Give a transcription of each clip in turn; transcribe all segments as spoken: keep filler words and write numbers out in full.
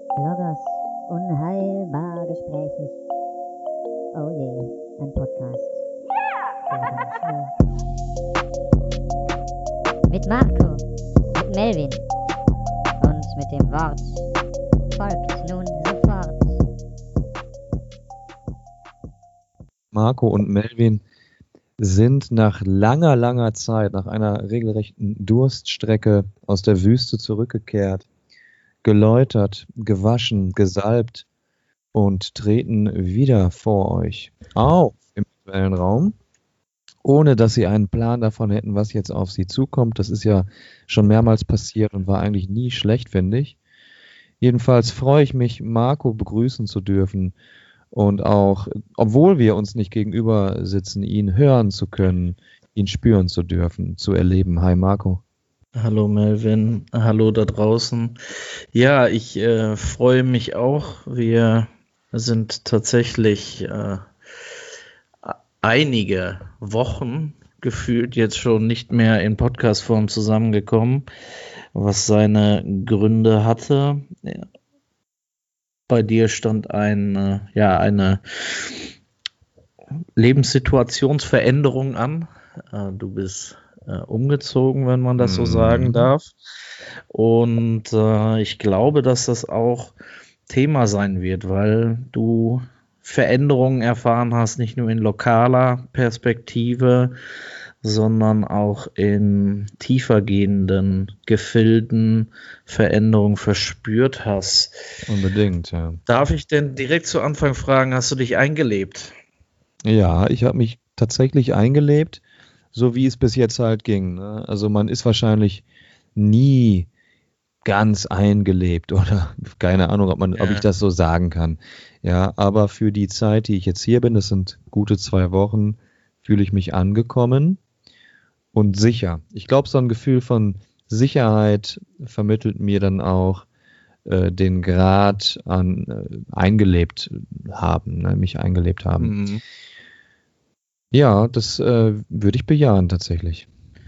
Logos, unheilbar gesprächig. Oh je, ein Podcast. Yeah. Mit Marco, mit Melvin und mit dem Wort folgt nun sofort. Marco und Melvin sind nach langer, langer Zeit, nach einer regelrechten Durststrecke aus der Wüste zurückgekehrt, geläutert, gewaschen, gesalbt und treten wieder vor euch auf im virtuellen Raum, ohne dass sie einen Plan davon hätten, was jetzt auf sie zukommt. Das ist ja schon mehrmals passiert und war eigentlich nie schlecht, finde ich. Jedenfalls freue ich mich, Marco begrüßen zu dürfen und auch, obwohl wir uns nicht gegenüber sitzen, ihn hören zu können, ihn spüren zu dürfen, zu erleben. Hi Marco. Hallo Melvin, hallo da draußen. Ja, ich äh, freue mich auch. Wir sind tatsächlich äh, einige Wochen gefühlt jetzt schon nicht mehr in Podcast-Form zusammengekommen, was seine Gründe hatte. Ja. Bei dir stand ein, äh, ja, eine Lebenssituationsveränderung an. Äh, du bist äh, umgezogen, wenn man das so sagen darf. Und äh, ich glaube, dass das auch Thema sein wird, weil du Veränderungen erfahren hast, nicht nur in lokaler Perspektive, sondern auch in tiefergehenden Gefilden Veränderungen verspürt hast. Unbedingt, ja. Darf ich denn direkt zu Anfang fragen, hast du dich eingelebt? Ja, ich habe mich tatsächlich eingelebt, so wie es bis jetzt halt ging. Ne? Also man ist wahrscheinlich nie ganz eingelebt oder keine Ahnung, ob man, Ja. ob ich das so sagen kann. Ja, aber für die Zeit, die ich jetzt hier bin, das sind gute zwei Wochen, fühle ich mich angekommen und sicher. Ich glaube, so ein Gefühl von Sicherheit vermittelt mir dann auch äh, den Grad an äh, eingelebt haben, ne, mich eingelebt haben. Mhm. Ja, das äh, würde ich bejahen tatsächlich.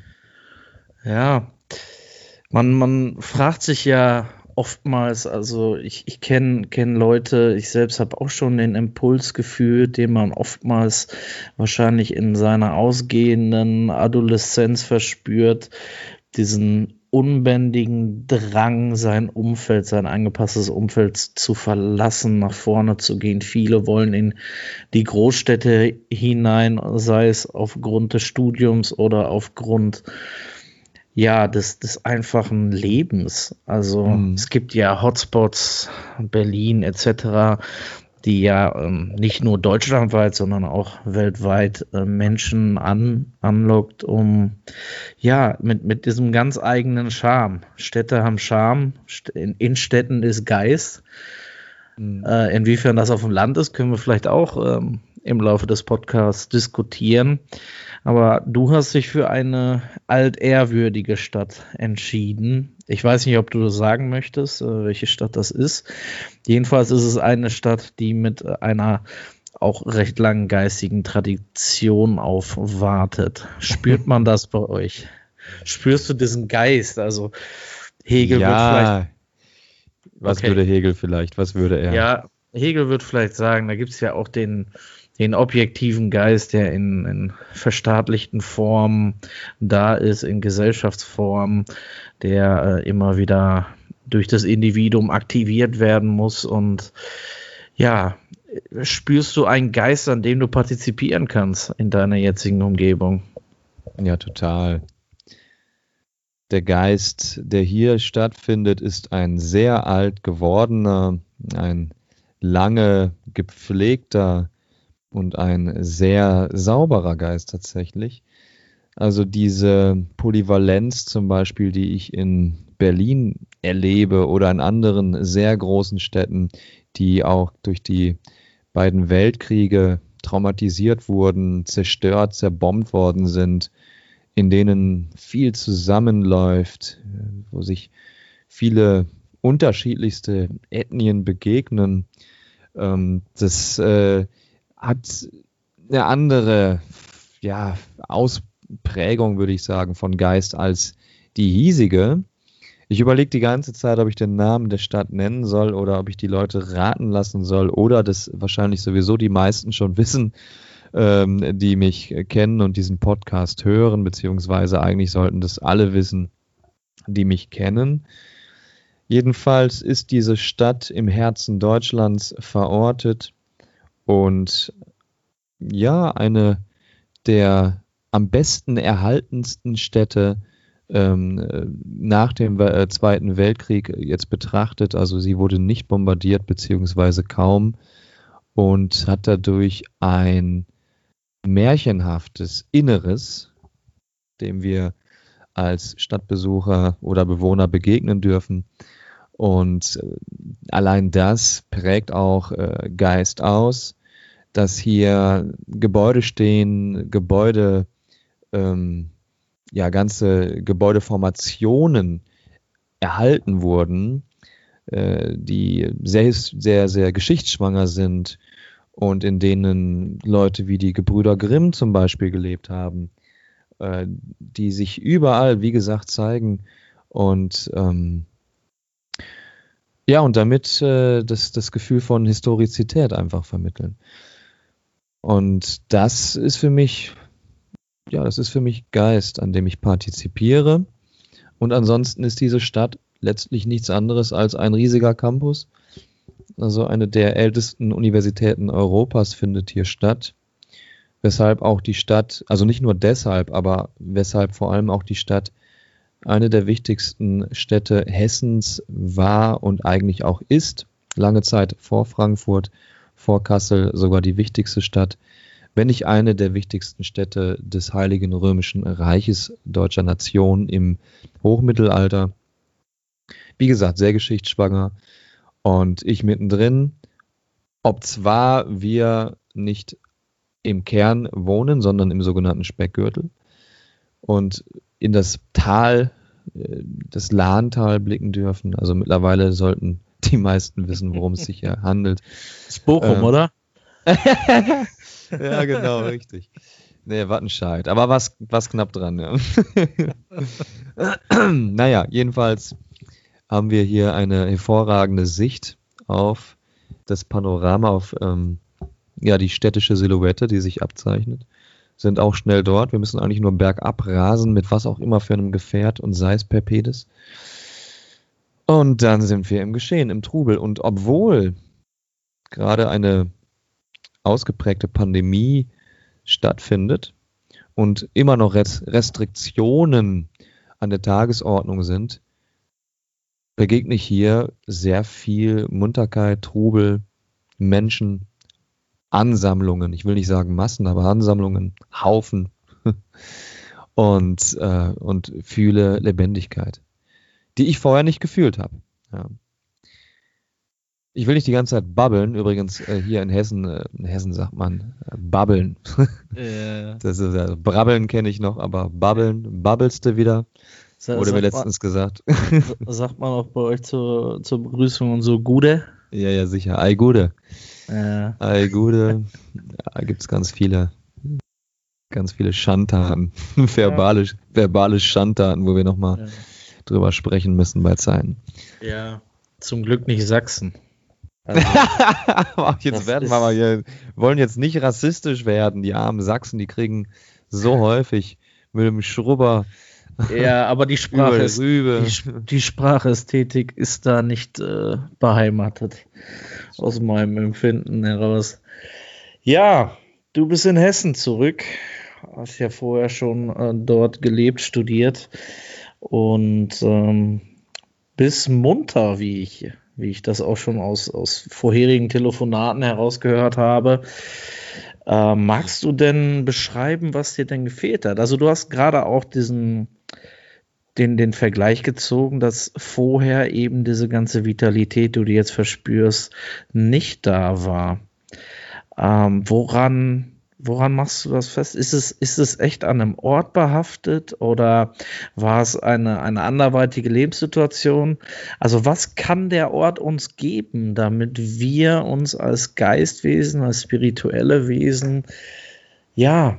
Ja, man, man fragt sich ja oftmals, also ich, ich kenne kenn Leute, ich selbst habe auch schon den Impuls gefühlt, den man oftmals wahrscheinlich in seiner ausgehenden Adoleszenz verspürt, diesen unbändigen Drang, sein Umfeld, sein angepasstes Umfeld zu verlassen, nach vorne zu gehen. Viele wollen in die Großstädte hinein, sei es aufgrund des Studiums oder aufgrund ja, des, des einfachen Lebens. Also Mhm. es gibt ja Hotspots, Berlin et cetera, die ja ähm, nicht nur deutschlandweit, sondern auch weltweit äh, Menschen an, anlockt, um ja, mit, mit diesem ganz eigenen Charme. Städte haben Charme, St- in, in Städten ist Geist. Mhm. Äh, inwiefern das auf dem Land ist, können wir vielleicht auch ähm, im Laufe des Podcasts diskutieren. Aber du hast dich für eine altehrwürdige Stadt entschieden. Ich weiß nicht, ob du das sagen möchtest, äh, welche Stadt das ist. Jedenfalls ist es eine Stadt, die mit einer auch recht langen geistigen Tradition aufwartet. Spürt man das bei euch? Spürst du diesen Geist? Also Hegel wird vielleicht Ja, was Okay. würde Hegel vielleicht, was würde er? Ja, Hegel wird vielleicht sagen, da gibt es ja auch den, den objektiven Geist, der in, in verstaatlichten Formen da ist, in Gesellschaftsformen, der äh, immer wieder durch das Individuum aktiviert werden muss. Und ja, spürst du einen Geist, an dem du partizipieren kannst in deiner jetzigen Umgebung? Ja, total. Der Geist, der hier stattfindet, ist ein sehr alt gewordener, ein lange gepflegter und ein sehr sauberer Geist tatsächlich. Also diese Polyvalenz zum Beispiel, die ich in Berlin erlebe oder in anderen sehr großen Städten, die auch durch die beiden Weltkriege traumatisiert wurden, zerstört, zerbombt worden sind, in denen viel zusammenläuft, wo sich viele unterschiedlichste Ethnien begegnen. Ähm, das äh, hat eine andere ja, Ausprägung, würde ich sagen, von Geist als die hiesige. Ich überlege die ganze Zeit, ob ich den Namen der Stadt nennen soll oder ob ich die Leute raten lassen soll oder das wahrscheinlich sowieso die meisten schon wissen, ähm, die mich kennen und diesen Podcast hören, beziehungsweise eigentlich sollten das alle wissen, die mich kennen. Jedenfalls ist diese Stadt im Herzen Deutschlands verortet und ja, eine der am besten erhaltensten Städte ähm, nach dem äh, Zweiten Weltkrieg jetzt betrachtet. Also sie wurde nicht bombardiert, beziehungsweise kaum, und hat dadurch ein märchenhaftes Inneres, dem wir als Stadtbesucher oder Bewohner begegnen dürfen. Und äh, allein das prägt auch äh, Geist aus, dass hier Gebäude stehen, Gebäude, ähm, ja, ganze Gebäudeformationen erhalten wurden, äh, die sehr, sehr, sehr geschichtsschwanger sind und in denen Leute wie die Gebrüder Grimm zum Beispiel gelebt haben, äh, die sich überall, wie gesagt, zeigen und ähm, ja, und damit äh, das, das Gefühl von Historizität einfach vermitteln. Und das ist für mich, ja, das ist für mich Geist, an dem ich partizipiere. Und ansonsten ist diese Stadt letztlich nichts anderes als ein riesiger Campus. Also eine der ältesten Universitäten Europas findet hier statt. Weshalb auch die Stadt, also nicht nur deshalb, aber weshalb vor allem auch die Stadt eine der wichtigsten Städte Hessens war und eigentlich auch ist. Lange Zeit vor Frankfurt, vor Kassel sogar die wichtigste Stadt, wenn nicht eine der wichtigsten Städte des Heiligen Römischen Reiches deutscher Nation im Hochmittelalter. Wie gesagt, sehr geschichtsschwanger und ich mittendrin, ob zwar wir nicht im Kern wohnen, sondern im sogenannten Speckgürtel und in das Tal, das Lahntal blicken dürfen. Also mittlerweile sollten die meisten wissen, worum es sich hier handelt. Das ist Bochum, ähm, oder? Ja, genau, richtig. Nee, Wattenscheid. Aber was, was knapp dran, ja. Naja, jedenfalls haben wir hier eine hervorragende Sicht auf das Panorama, auf ähm, ja, die städtische Silhouette, die sich abzeichnet. Sind auch schnell dort. Wir müssen eigentlich nur bergab rasen, mit was auch immer für einem Gefährt und sei es per Pedis. Und dann sind wir im Geschehen, im Trubel. Und obwohl gerade eine ausgeprägte Pandemie stattfindet und immer noch Restriktionen an der Tagesordnung sind, begegne ich hier sehr viel Munterkeit, Trubel, Menschen, Ansammlungen. Ich will nicht sagen Massen, aber Ansammlungen, Haufen und, äh, und fühle Lebendigkeit, die ich vorher nicht gefühlt habe. Ja. Ich will nicht die ganze Zeit babbeln. Übrigens äh, hier in Hessen, äh, in Hessen sagt man äh, babbeln. Ja. Das ist, also, brabbeln kenne ich noch, aber babbeln, babbelst du wieder? Sa- Wurde mir sagt letztens gesagt. man, sagt man auch bei euch zur, zur Begrüßung und so Gude? Ja, ja, sicher. Ei Gude. Ja. Ei Gude. Da gibt es ganz viele, ganz viele Schandtaten. verbale, verbale Schandtaten, wo wir nochmal ja. drüber sprechen müssen bei Zeiten. Ja, zum Glück nicht Sachsen. Also, jetzt werden wir mal hier, wollen jetzt nicht rassistisch werden. Die armen Sachsen, die kriegen so häufig mit dem Schrubber. Ja, aber die Sprache ist, die, die Sprachästhetik ist da nicht äh, beheimatet. Aus meinem Empfinden heraus. Ja, du bist in Hessen zurück. Hast ja vorher schon äh, dort gelebt, studiert und ähm, bist munter, wie ich, wie ich das auch schon aus, aus vorherigen Telefonaten herausgehört habe. Äh, magst du denn beschreiben, was dir denn gefehlt hat? Also du hast gerade auch diesen Den, den Vergleich gezogen, dass vorher eben diese ganze Vitalität, die du jetzt verspürst, nicht da war. Ähm, woran, woran machst du das fest? Ist es, ist es echt an einem Ort behaftet oder war es eine, eine anderweitige Lebenssituation? Also was kann der Ort uns geben, damit wir uns als Geistwesen, als spirituelle Wesen, ja,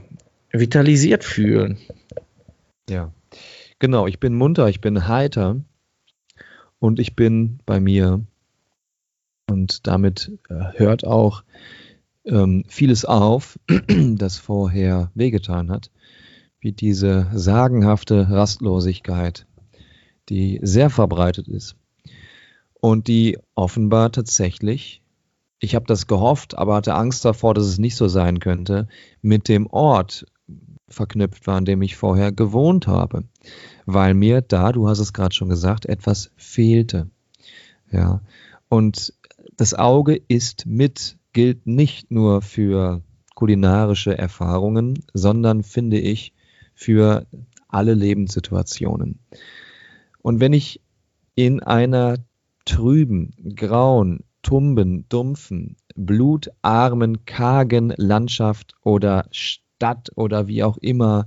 vitalisiert fühlen? Ja. Genau, ich bin munter, ich bin heiter und ich bin bei mir. Und damit äh, hört auch ähm, vieles auf, das vorher wehgetan hat, wie diese sagenhafte Rastlosigkeit, die sehr verbreitet ist und die offenbar tatsächlich, ich habe das gehofft, aber hatte Angst davor, dass es nicht so sein könnte, mit dem Ort verknüpft war, an dem ich vorher gewohnt habe, weil mir da, du hast es gerade schon gesagt, etwas fehlte. Ja, und das Auge ist mit, gilt nicht nur für kulinarische Erfahrungen, sondern, finde ich, für alle Lebenssituationen. Und wenn ich in einer trüben, grauen, tumben, dumpfen, blutarmen, kargen Landschaft oder Stadt oder wie auch immer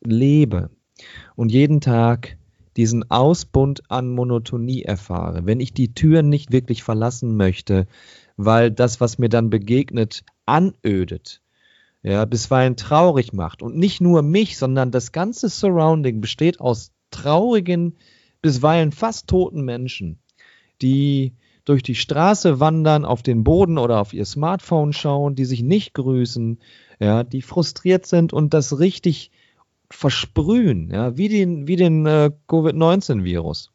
lebe und jeden Tag diesen Ausbund an Monotonie erfahre, wenn ich die Tür nicht wirklich verlassen möchte, weil das, was mir dann begegnet, anödet, ja, bisweilen traurig macht und nicht nur mich, sondern das ganze Surrounding besteht aus traurigen, bisweilen fast toten Menschen, die durch die Straße wandern, auf den Boden oder auf ihr Smartphone schauen, die sich nicht grüßen, ja, die frustriert sind und das richtig versprühen, ja, wie den, wie den äh, Covid neunzehn Virus.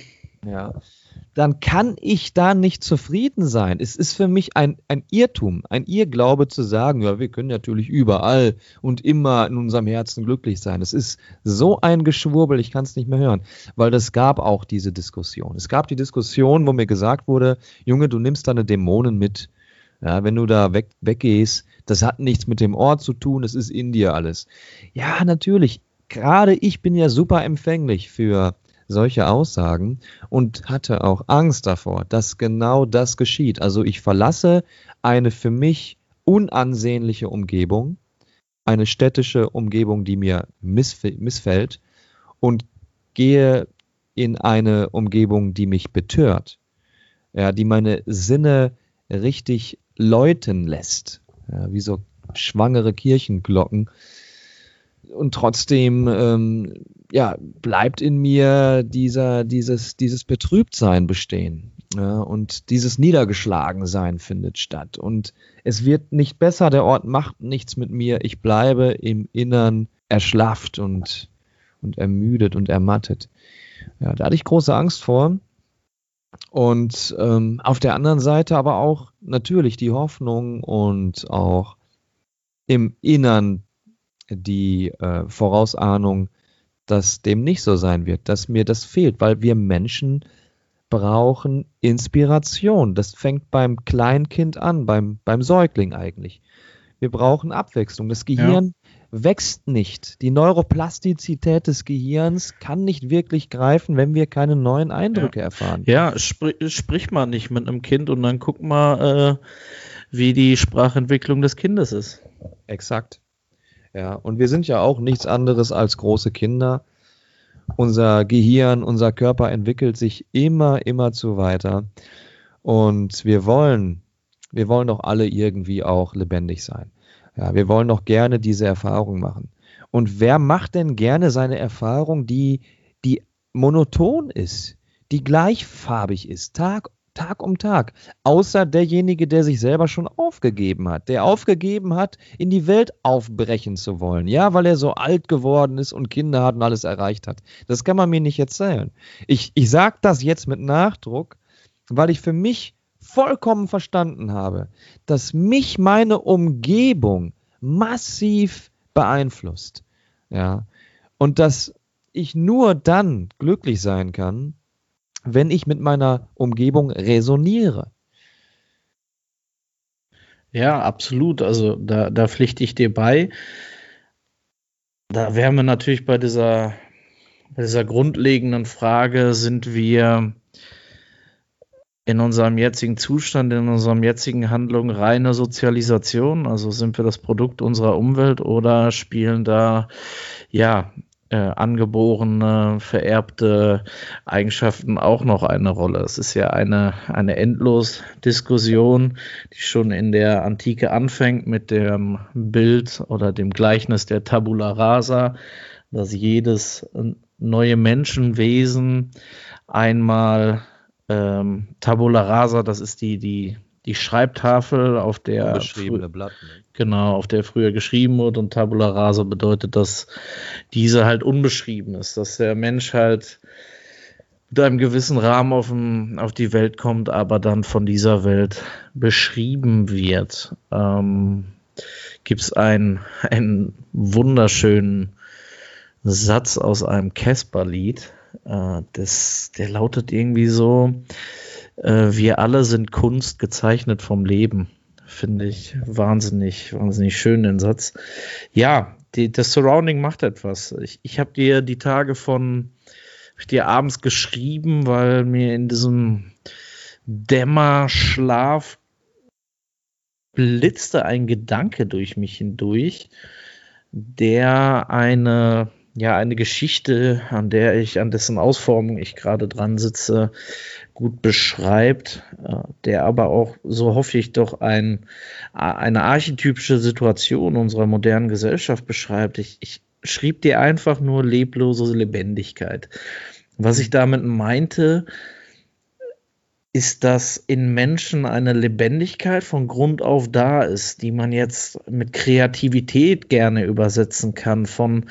Ja, dann kann ich da nicht zufrieden sein. Es ist für mich ein, ein Irrtum, ein Irrglaube zu sagen, ja, wir können natürlich überall und immer in unserem Herzen glücklich sein. Es ist so ein Geschwurbel, ich kann es nicht mehr hören, weil das gab auch diese Diskussion. Es gab die Diskussion, wo mir gesagt wurde, Junge, du nimmst deine Dämonen mit. Ja, wenn du da weg, weggehst, das hat nichts mit dem Ort zu tun, es ist in dir alles. Ja, natürlich, gerade ich bin ja super empfänglich für solche Aussagen und hatte auch Angst davor, dass genau das geschieht. Also ich verlasse eine für mich unansehnliche Umgebung, eine städtische Umgebung, die mir missf- missfällt und gehe in eine Umgebung, die mich betört, ja, die meine Sinne richtig läuten lässt, ja, wie so schwangere Kirchenglocken. Und trotzdem ähm, ja, bleibt in mir dieser, dieses, dieses Betrübtsein bestehen. Ja, und dieses Niedergeschlagensein findet statt. Und es wird nicht besser, der Ort macht nichts mit mir. Ich bleibe im Innern erschlafft und, und ermüdet und ermattet. Ja, da hatte ich große Angst vor. Und ähm, auf der anderen Seite aber auch natürlich die Hoffnung und auch im Innern die äh, Vorausahnung, dass dem nicht so sein wird, dass mir das fehlt, weil wir Menschen brauchen Inspiration. Das fängt beim Kleinkind an, beim, beim Säugling eigentlich. Wir brauchen Abwechslung. Das Gehirn ja. wächst nicht. Die Neuroplastizität des Gehirns kann nicht wirklich greifen, wenn wir keine neuen Eindrücke ja. erfahren. Ja, sprich, sprich mal nicht mit einem Kind und dann guck mal, äh, wie die Sprachentwicklung des Kindes ist. Exakt. Ja, und wir sind ja auch nichts anderes als große Kinder. Unser Gehirn, unser Körper entwickelt sich immer, immer zu weiter. Und wir wollen, wir wollen doch alle irgendwie auch lebendig sein. Ja, wir wollen doch gerne diese Erfahrung machen. Und wer macht denn gerne seine Erfahrung, die, die monoton ist, die gleichfarbig ist, Tag Tag um Tag, außer derjenige, der sich selber schon aufgegeben hat, der aufgegeben hat, in die Welt aufbrechen zu wollen, ja, weil er so alt geworden ist und Kinder hat und alles erreicht hat. Das kann man mir nicht erzählen. Ich, ich sage das jetzt mit Nachdruck, weil ich für mich vollkommen verstanden habe, dass mich meine Umgebung massiv beeinflusst, ja, und dass ich nur dann glücklich sein kann, wenn ich mit meiner Umgebung resoniere. Ja, absolut. Also da, da pflichte ich dir bei. Da wären wir natürlich bei dieser, bei dieser grundlegenden Frage, sind wir in unserem jetzigen Zustand, in unserem jetzigen Handlung reine Sozialisation? Also sind wir das Produkt unserer Umwelt oder spielen da, ja, Äh, angeborene, vererbte Eigenschaften auch noch eine Rolle. Es ist ja eine, eine Endlos-Diskussion, die schon in der Antike anfängt mit dem Bild oder dem Gleichnis der Tabula Rasa, dass jedes neue Menschenwesen einmal ähm, Tabula Rasa, das ist die, die, die Schreibtafel, auf der Beschriebene Blatt. Ne? Genau, auf der früher geschrieben wurde, und Tabula Rasa bedeutet, dass diese halt unbeschrieben ist, dass der Mensch halt mit einem gewissen Rahmen auf, dem, auf die Welt kommt, aber dann von dieser Welt beschrieben wird. Ähm, Gibt es einen, einen wunderschönen Satz aus einem Casper-Lied, äh, das, der lautet irgendwie so: äh, wir alle sind Kunst, gezeichnet vom Leben. Finde ich wahnsinnig, wahnsinnig schön, den Satz. Ja, die, das Surrounding macht etwas. Ich, ich habe dir die Tage von, hab ich dir abends geschrieben, weil mir in diesem Dämmerschlaf blitzte ein Gedanke durch mich hindurch, der eine, ja, eine Geschichte, an der ich, an dessen Ausformung ich gerade dran sitze, gut beschreibt, der aber auch, so hoffe ich doch, ein, eine archetypische Situation unserer modernen Gesellschaft beschreibt. Ich, ich schrieb dir einfach nur leblose Lebendigkeit. Was ich damit meinte, ist, dass in Menschen eine Lebendigkeit von Grund auf da ist, die man jetzt mit Kreativität gerne übersetzen kann, von,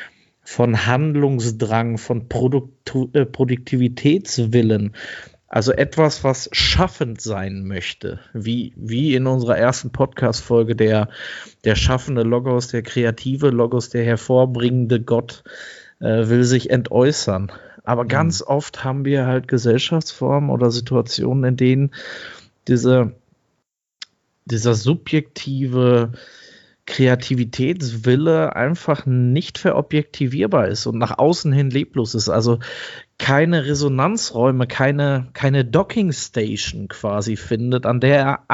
von Handlungsdrang, von Produktu- äh, Produktivitätswillen. Also etwas, was schaffend sein möchte, wie, wie in unserer ersten Podcast-Folge der, der schaffende Logos, der kreative Logos, der hervorbringende Gott äh, will sich entäußern. Aber ganz mhm. oft haben wir halt Gesellschaftsformen oder Situationen, in denen diese, dieser subjektive Kreativitätswille einfach nicht verobjektivierbar ist und nach außen hin leblos ist. Also keine Resonanzräume, keine, keine Docking Station quasi findet, an der er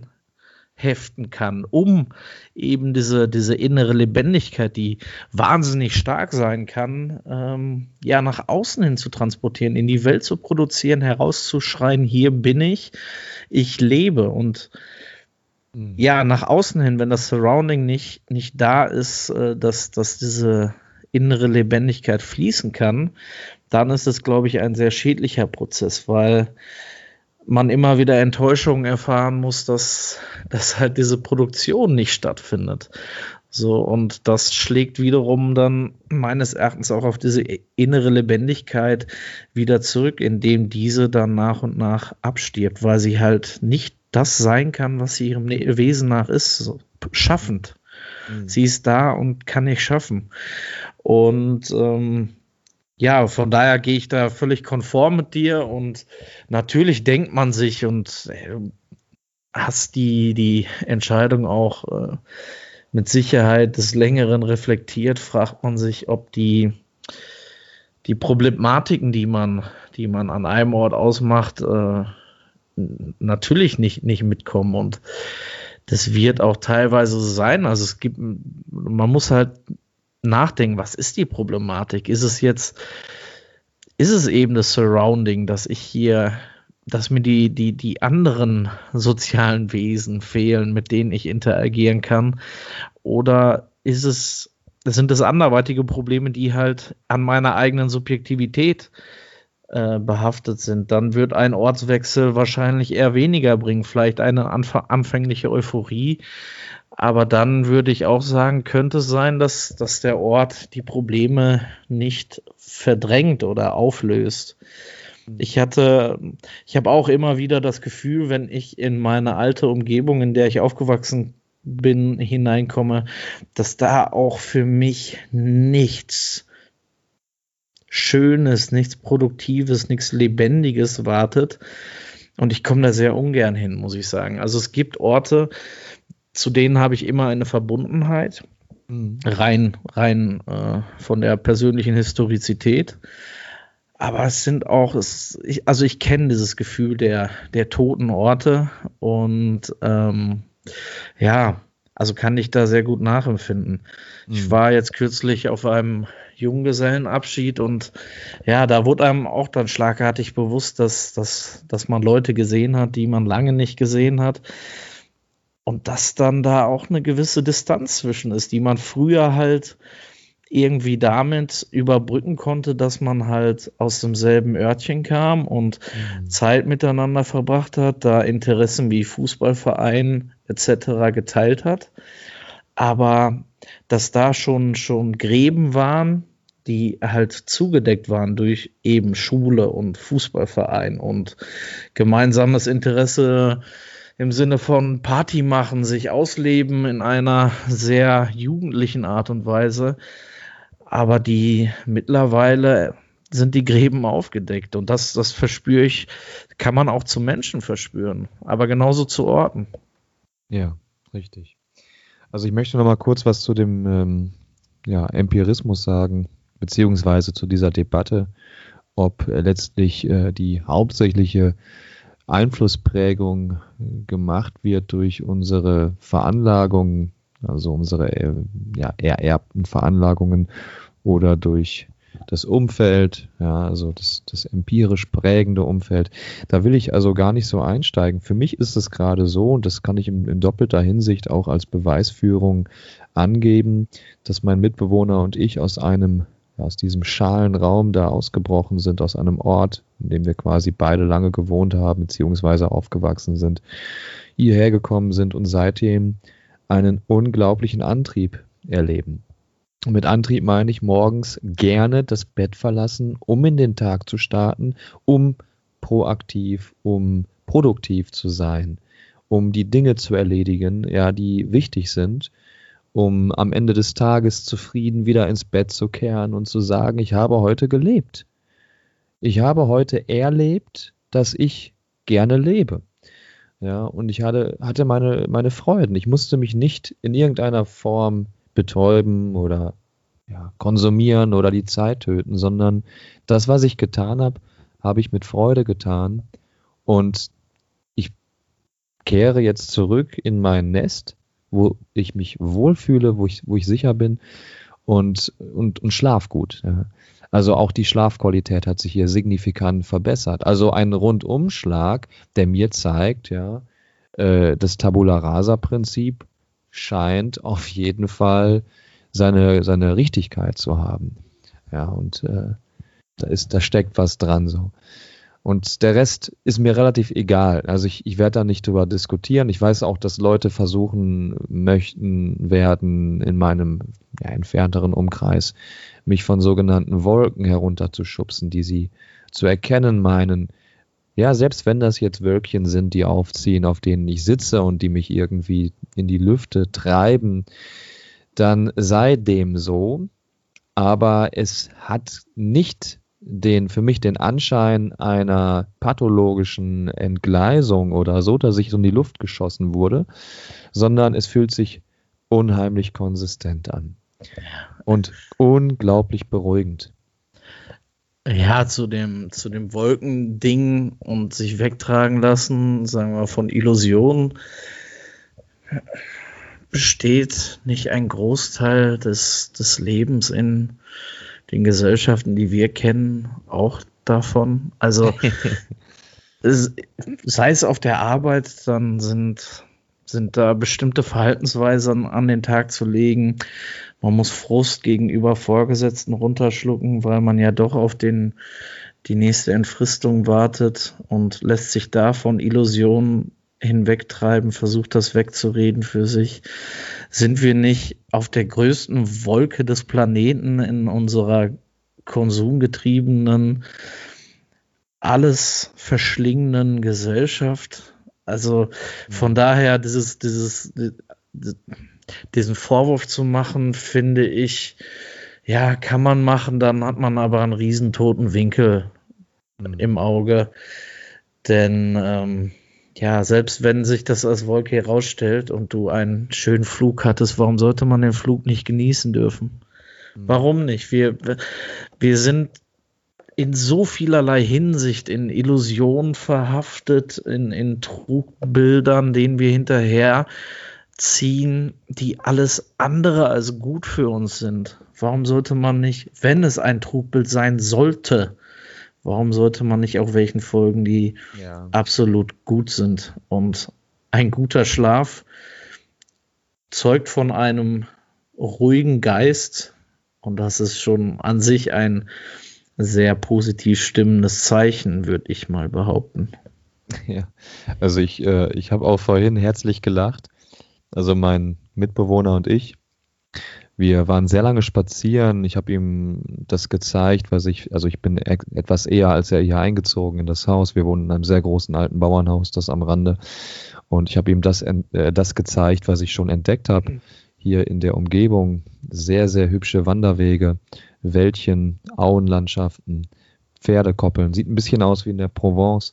anheften kann, um eben diese, diese innere Lebendigkeit, die wahnsinnig stark sein kann, ähm, ja, nach außen hin zu transportieren, in die Welt zu produzieren, herauszuschreien: hier bin ich, ich lebe. Und mhm. ja, nach außen hin, wenn das Surrounding nicht, nicht da ist, äh, dass, dass diese innere Lebendigkeit fließen kann, dann ist es, glaube ich, ein sehr schädlicher Prozess, weil man immer wieder Enttäuschungen erfahren muss, dass, dass halt diese Produktion nicht stattfindet. So, und das schlägt wiederum dann meines Erachtens auch auf diese innere Lebendigkeit wieder zurück, indem diese dann nach und nach abstirbt, weil sie halt nicht das sein kann, was sie ihrem Wesen nach ist, so schaffend. Mhm. Sie ist da und kann nicht schaffen. Und ähm, ja, von daher gehe ich da völlig konform mit dir, und natürlich denkt man sich, und äh, hast die, die Entscheidung auch äh, mit Sicherheit des Längeren reflektiert, fragt man sich, ob die, die Problematiken, die man, die man an einem Ort ausmacht, äh, natürlich nicht, nicht mitkommen, und das wird auch teilweise so sein. Also es gibt, man muss halt nachdenken, was ist die Problematik? Ist es jetzt, ist es eben das Surrounding, dass ich hier, dass mir die, die, die anderen sozialen Wesen fehlen, mit denen ich interagieren kann? Oder ist es, sind es anderweitige Probleme, die halt an meiner eigenen Subjektivität äh, behaftet sind? Dann wird ein Ortswechsel wahrscheinlich eher weniger bringen, vielleicht eine anf- anfängliche Euphorie. Aber dann würde ich auch sagen, könnte es sein, dass, dass der Ort die Probleme nicht verdrängt oder auflöst. Ich hatte, ich habe auch immer wieder das Gefühl, wenn ich in meine alte Umgebung, in der ich aufgewachsen bin, hineinkomme, dass da auch für mich nichts Schönes, nichts Produktives, nichts Lebendiges wartet. Und ich komme da sehr ungern hin, muss ich sagen. Also es gibt Orte, zu denen habe ich immer eine Verbundenheit, mhm. rein, rein äh, von der persönlichen Historizität. Aber es sind auch, es, ich, also ich kenne dieses Gefühl der, der toten Orte, und ähm, ja, also kann ich da sehr gut nachempfinden. Mhm. Ich war jetzt kürzlich auf einem Junggesellenabschied, und ja, da wurde einem auch dann schlagartig bewusst, dass, dass, dass man Leute gesehen hat, die man lange nicht gesehen hat. Und dass dann da auch eine gewisse Distanz zwischen ist, die man früher halt irgendwie damit überbrücken konnte, dass man halt aus demselben Örtchen kam und mhm. Zeit miteinander verbracht hat, da Interessen wie Fußballverein et cetera geteilt hat. Aber dass da schon, schon Gräben waren, die halt zugedeckt waren durch eben Schule und Fußballverein und gemeinsames Interesse im Sinne von Party machen, sich ausleben in einer sehr jugendlichen Art und Weise. Aber die mittlerweile sind die Gräben aufgedeckt und das, das verspüre ich, kann man auch zu Menschen verspüren, aber genauso zu Orten. Ja, richtig. Also ich möchte noch mal kurz was zu dem ähm, ja, Empirismus sagen, beziehungsweise zu dieser Debatte, ob äh, letztlich äh, die hauptsächliche Einflussprägung gemacht wird durch unsere Veranlagungen, also unsere äh, ja, ererbten Veranlagungen oder durch das Umfeld, ja, also das, das empirisch prägende Umfeld. Da will ich also gar nicht so einsteigen. Für mich ist es gerade so, und das kann ich in, in doppelter Hinsicht auch als Beweisführung angeben, dass mein Mitbewohner und ich aus einem, ja, aus diesem schalen Raum da ausgebrochen sind, aus einem Ort, in dem wir quasi beide lange gewohnt haben, beziehungsweise aufgewachsen sind, hierher gekommen sind und seitdem einen unglaublichen Antrieb erleben. Und mit Antrieb meine ich morgens gerne das Bett verlassen, um in den Tag zu starten, um proaktiv, um produktiv zu sein, um die Dinge zu erledigen, ja, die wichtig sind, um am Ende des Tages zufrieden wieder ins Bett zu kehren und zu sagen, ich habe heute gelebt. Ich habe heute erlebt, dass ich gerne lebe. Ja, und ich hatte, hatte meine, meine Freuden. Ich musste mich nicht in irgendeiner Form betäuben oder ja, konsumieren oder die Zeit töten, sondern das, was ich getan habe, habe ich mit Freude getan und ich kehre jetzt zurück in mein Nest, wo ich mich wohlfühle, wo ich, wo ich sicher bin und, und, und schlaf gut. Ja. Also auch die Schlafqualität hat sich hier signifikant verbessert. Also ein Rundumschlag, der mir zeigt, ja, äh, das Tabula Rasa-Prinzip scheint auf jeden Fall seine, seine Richtigkeit zu haben. Ja, und äh, da ist, da steckt was dran so. Und der Rest ist mir relativ egal. Also ich, ich werde da nicht drüber diskutieren. Ich weiß auch, dass Leute versuchen möchten, werden in meinem ja, entfernteren Umkreis, mich von sogenannten Wolken herunterzuschubsen, die sie zu erkennen meinen. Ja, selbst wenn das jetzt Wölkchen sind, die aufziehen, auf denen ich sitze und die mich irgendwie in die Lüfte treiben, dann sei dem so. Aber es hat nicht den, für mich den Anschein einer pathologischen Entgleisung oder so, dass ich so in die Luft geschossen wurde, sondern es fühlt sich unheimlich konsistent an und unglaublich beruhigend. Ja, zu dem, zu dem Wolkending und sich wegtragen lassen, sagen wir von Illusionen, besteht nicht ein Großteil des, des Lebens in den Gesellschaften, die wir kennen, auch davon. Also es, sei es auf der Arbeit, dann sind, sind da bestimmte Verhaltensweisen an den Tag zu legen. Man muss Frust gegenüber Vorgesetzten runterschlucken, weil man ja doch auf den, die nächste Entfristung wartet und lässt sich da von Illusionen hinwegtreiben, versucht das wegzureden für sich. Sind wir nicht auf der größten Wolke des Planeten in unserer konsumgetriebenen, alles verschlingenden Gesellschaft? Also von ja. daher dieses, dieses, diesen Vorwurf zu machen, finde ich, ja, kann man machen, dann hat man aber einen riesen toten Winkel mhm. im Auge, denn ähm, ja, selbst wenn sich das als Wolke herausstellt und du einen schönen Flug hattest, warum sollte man den Flug nicht genießen dürfen? Mhm. Warum nicht? Wir, wir sind in so vielerlei Hinsicht in Illusionen verhaftet, in, in Trugbildern, denen wir hinterher ziehen, die alles andere als gut für uns sind. Warum sollte man nicht, wenn es ein Trugbild sein sollte, warum sollte man nicht auch welchen folgen, die ja. absolut gut sind? Und ein guter Schlaf zeugt von einem ruhigen Geist Und das ist schon an sich ein sehr positiv stimmendes Zeichen, würde ich mal behaupten. Ja, also ich, äh, ich habe auch vorhin herzlich gelacht. Also mein Mitbewohner und ich, wir waren sehr lange spazieren. Ich habe ihm das gezeigt, was ich, also ich bin e- etwas eher als er hier eingezogen in das Haus. Wir wohnen in einem sehr großen alten Bauernhaus, das am Rande. Und ich habe ihm das, en- äh, das gezeigt, was ich schon entdeckt habe. Hier in der Umgebung sehr, sehr hübsche Wanderwege, Wäldchen, Auenlandschaften, Pferdekoppeln. Sieht ein bisschen aus wie in der Provence.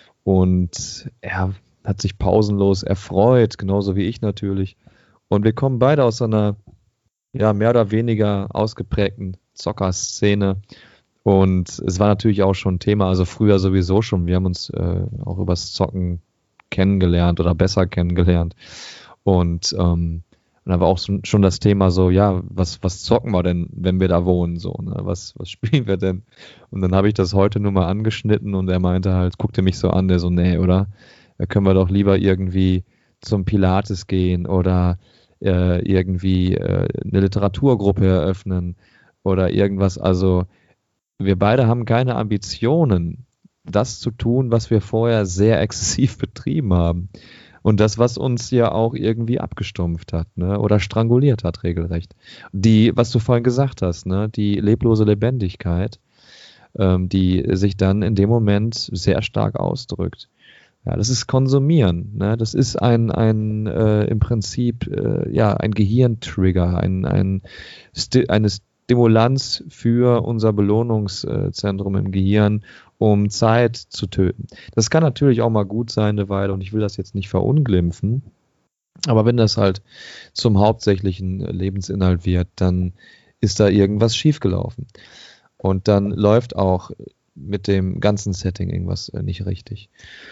Und er hat sich pausenlos erfreut, genauso wie ich natürlich. Und wir kommen beide aus so einer, ja, mehr oder weniger ausgeprägten Zockerszene. Und es war natürlich auch schon Thema, also früher sowieso schon. Wir haben uns äh, auch übers Zocken kennengelernt oder besser kennengelernt. Und ähm, und da war auch so, schon das Thema so, ja, was, was zocken wir denn, wenn wir da wohnen, so, ne? Was, was spielen wir denn? Und dann habe ich das heute nur mal angeschnitten und er meinte halt, guckte mich so an, der so, nee, oder? Da können wir doch lieber irgendwie zum Pilates gehen oder äh, irgendwie äh, eine Literaturgruppe eröffnen oder irgendwas. Also wir beide haben keine Ambitionen, das zu tun, was wir vorher sehr exzessiv betrieben haben. Und das, was uns ja auch irgendwie abgestumpft hat, ne, oder stranguliert hat, regelrecht. Die, was du vorhin gesagt hast, ne, die leblose Lebendigkeit, ähm, die sich dann in dem Moment sehr stark ausdrückt. Ja, das ist Konsumieren, ne, das ist ein, ein äh, im Prinzip, äh, ja, ein Gehirntrigger, ein, ein Sti- eine Stimulanz für unser Belohnungszentrum im Gehirn, um Zeit zu töten. Das kann natürlich auch mal gut sein eine Weile und ich will das jetzt nicht verunglimpfen, aber wenn das halt zum hauptsächlichen Lebensinhalt wird, dann ist da irgendwas schiefgelaufen. Und dann läuft auch mit dem ganzen Setting irgendwas äh, nicht richtig.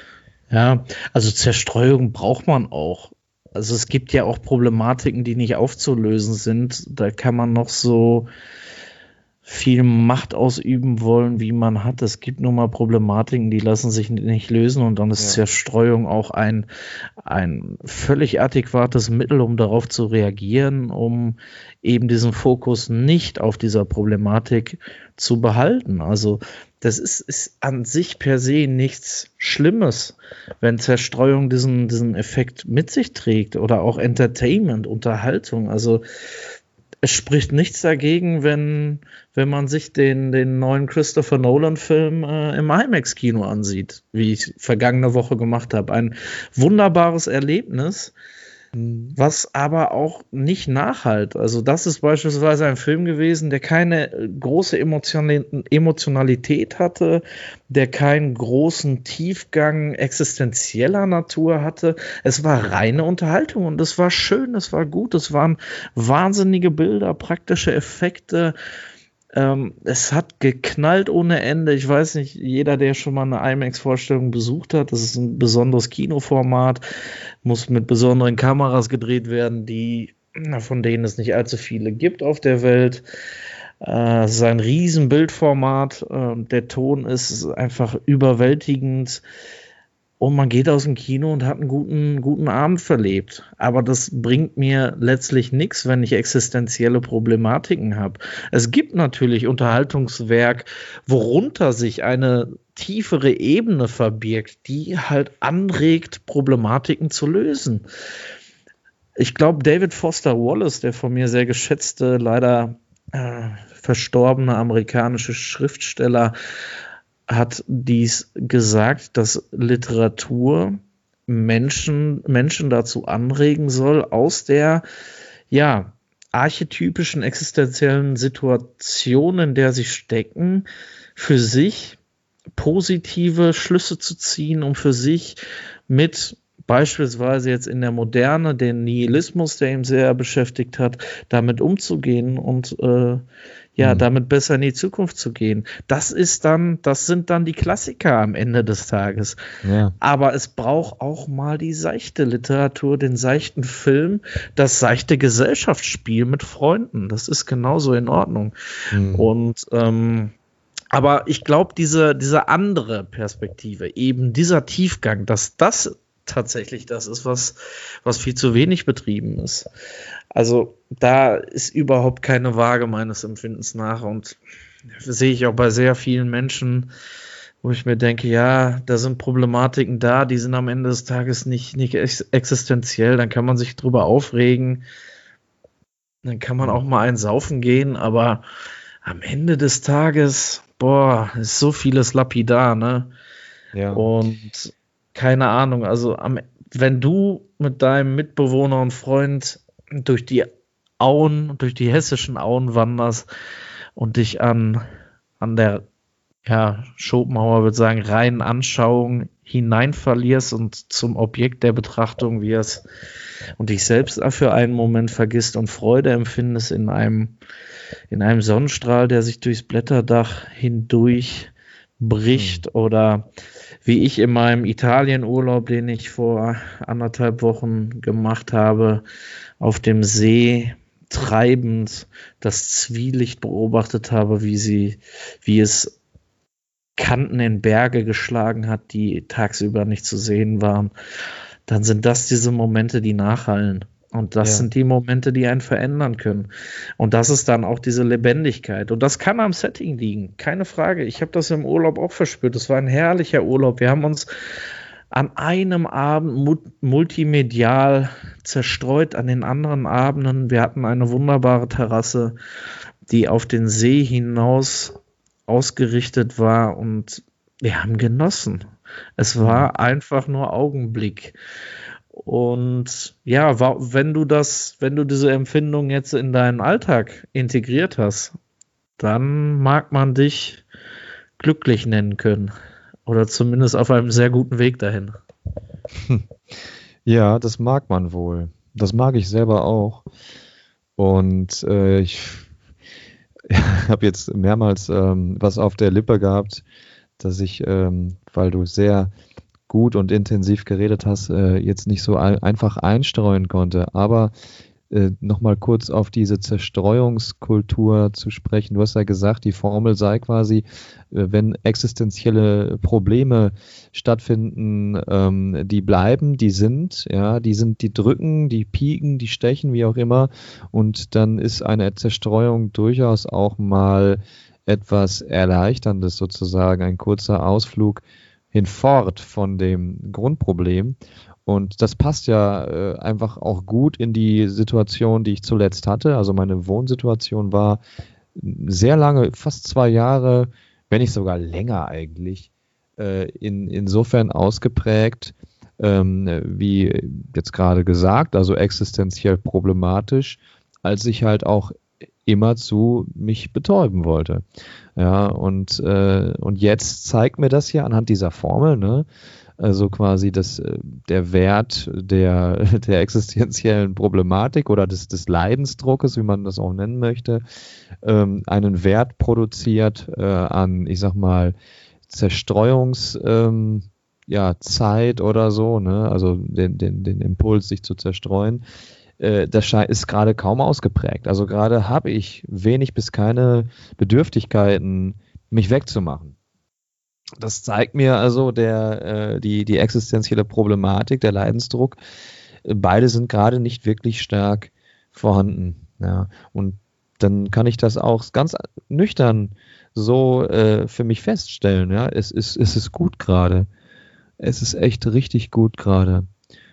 Ja, also Zerstreuung braucht man auch. Also es gibt ja auch Problematiken, die nicht aufzulösen sind. Da kann man noch so viel Macht ausüben wollen, wie man hat. Es gibt nun mal Problematiken, die lassen sich nicht lösen und dann ist Ja. Zerstreuung auch ein, ein völlig adäquates Mittel, um darauf zu reagieren, um eben diesen Fokus nicht auf dieser Problematik zu behalten. Also das ist, ist an sich per se nichts Schlimmes, wenn Zerstreuung diesen, diesen Effekt mit sich trägt oder auch Entertainment, Unterhaltung. Also es spricht nichts dagegen, wenn, wenn man sich den, den neuen Christopher Nolan-Film äh, im IMAX-Kino ansieht, wie ich vergangene Woche gemacht habe. Ein wunderbares Erlebnis, was aber auch nicht nachhalt. Also das ist beispielsweise ein Film gewesen, der keine große Emotionali- Emotionalität hatte, der keinen großen Tiefgang existenzieller Natur hatte. Es war reine Unterhaltung und es war schön, es war gut, es waren wahnsinnige Bilder, praktische Effekte. Ähm, es hat geknallt ohne Ende. Ich weiß nicht, jeder, der schon mal eine IMAX-Vorstellung besucht hat, das ist ein besonderes Kinoformat, muss mit besonderen Kameras gedreht werden, die, von denen es nicht allzu viele gibt auf der Welt. Äh, es ist ein riesen Bildformat. Äh, der Ton ist einfach überwältigend. Und man geht aus dem Kino und hat einen guten, guten Abend verlebt. Aber das bringt mir letztlich nichts, wenn ich existenzielle Problematiken habe. Es gibt natürlich Unterhaltungswerk, worunter sich eine tiefere Ebene verbirgt, die halt anregt, Problematiken zu lösen. Ich glaube, David Foster Wallace, der von mir sehr geschätzte, leider äh, verstorbene amerikanische Schriftsteller, hat dies gesagt, dass Literatur Menschen, Menschen dazu anregen soll, aus der, ja, archetypischen existenziellen Situation, in der sie stecken, für sich positive Schlüsse zu ziehen, um für sich mit beispielsweise jetzt in der Moderne, den Nihilismus, der ihn sehr beschäftigt hat, damit umzugehen und äh, ja, Mhm. damit besser in die Zukunft zu gehen. Das ist dann, das sind dann die Klassiker am Ende des Tages. Ja. Aber es braucht auch mal die seichte Literatur, den seichten Film, das seichte Gesellschaftsspiel mit Freunden. Das ist genauso in Ordnung. Mhm. Und ähm, aber ich glaube, diese, diese andere Perspektive, eben dieser Tiefgang, dass das tatsächlich das ist, was, was viel zu wenig betrieben ist. Also da ist überhaupt keine Waage meines Empfindens nach und sehe ich auch bei sehr vielen Menschen, wo ich mir denke, ja, da sind Problematiken da, die sind am Ende des Tages nicht, nicht ex- existenziell, dann kann man sich drüber aufregen, dann kann man auch mal einen saufen gehen, aber am Ende des Tages, boah, ist so vieles lapidar, ne? Ja. Und keine Ahnung, also am, wenn du mit deinem Mitbewohner und Freund durch die Auen, durch die hessischen Auen wanderst und dich an, an der ja, Schopenhauer würde sagen, reinen Anschauung hinein verlierst und zum Objekt der Betrachtung wirst und dich selbst für einen Moment vergisst und Freude empfindest in einem, in einem Sonnenstrahl, der sich durchs Blätterdach hindurch bricht hm. oder wie ich in meinem Italienurlaub, den ich vor anderthalb Wochen gemacht habe, auf dem See treibend das Zwielicht beobachtet habe, wie sie, wie es Kanten in Berge geschlagen hat, die tagsüber nicht zu sehen waren, dann sind das diese Momente, die nachhallen. Und das ja. sind die Momente, die einen verändern können. Und das ist dann auch diese Lebendigkeit. Und das kann am Setting liegen, keine Frage. Ich habe das im Urlaub auch verspürt. Es war ein herrlicher Urlaub. Wir haben uns an einem Abend multimedial zerstreut, an den anderen Abenden. Wir hatten eine wunderbare Terrasse, die auf den See hinaus ausgerichtet war und wir haben genossen. Es war einfach nur Augenblick. Und ja, wenn du das, wenn du diese Empfindung jetzt in deinen Alltag integriert hast, dann mag man dich glücklich nennen können. Oder zumindest auf einem sehr guten Weg dahin. Ja, das mag man wohl. Das mag ich selber auch. Und äh, ich habe jetzt mehrmals ähm, was auf der Lippe gehabt, dass ich, ähm, weil du sehr gut und intensiv geredet hast, äh, jetzt nicht so ein, einfach einstreuen konnte. Aber äh, nochmal kurz auf diese Zerstreuungskultur zu sprechen. Du hast ja gesagt, die Formel sei quasi, äh, wenn existenzielle Probleme stattfinden, ähm, die bleiben, die sind, ja, die sind, die drücken, die pieken, die stechen, wie auch immer. Und dann ist eine Zerstreuung durchaus auch mal etwas Erleichterndes sozusagen, ein kurzer Ausflug hinfort von dem Grundproblem. Und das passt ja äh, einfach auch gut in die Situation, die ich zuletzt hatte. Also meine Wohnsituation war sehr lange, fast zwei Jahre, wenn nicht sogar länger eigentlich, äh, in, insofern ausgeprägt, ähm, wie jetzt gerade gesagt, also existenziell problematisch, als ich halt auch immerzu mich betäuben wollte. Ja, und, äh, und jetzt zeigt mir das hier anhand dieser Formel, ne? Also quasi das, der Wert der, der existenziellen Problematik oder des, des Leidensdruckes, wie man das auch nennen möchte, ähm, einen Wert produziert äh, an, ich sag mal, Zerstreuungs, ähm, ja, Zeit oder so, ne? Also den, den, den Impuls, sich zu zerstreuen. Äh, das ist gerade kaum ausgeprägt. Also gerade habe ich wenig bis keine Bedürftigkeiten, mich wegzumachen. Das zeigt mir also der, äh, die, die existenzielle Problematik, der Leidensdruck. Beide sind gerade nicht wirklich stark vorhanden. Ja. Und dann kann ich das auch ganz nüchtern so äh, für mich feststellen. Ja. Es ist, es ist gut gerade. Es ist echt richtig gut gerade.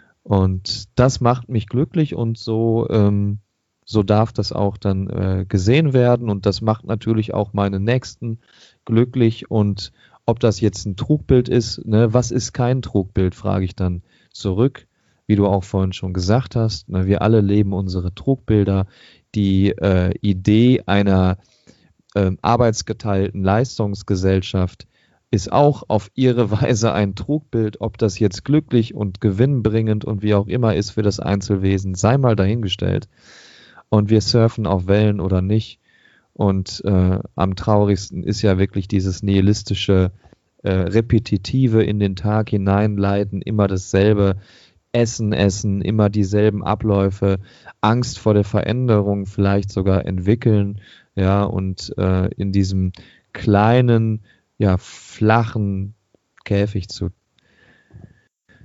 Und das macht mich glücklich und so, ähm, so darf das auch dann äh, gesehen werden. Und das macht natürlich auch meine Nächsten glücklich. Und ob das jetzt ein Trugbild ist, ne, was ist kein Trugbild, frage ich dann zurück, wie du auch vorhin schon gesagt hast. Ne, wir alle leben unsere Trugbilder. Die äh, Idee einer äh, arbeitsgeteilten Leistungsgesellschaft ist auch auf ihre Weise ein Trugbild. Ob das jetzt glücklich und gewinnbringend und wie auch immer ist für das Einzelwesen, sei mal dahingestellt. Und wir surfen auf Wellen oder nicht. Und äh, am traurigsten ist ja wirklich dieses nihilistische, äh, repetitive in den Tag hineinleiten, immer dasselbe Essen, Essen, immer dieselben Abläufe, Angst vor der Veränderung vielleicht sogar entwickeln, ja, und äh, in diesem kleinen, ja, flachen Käfig zu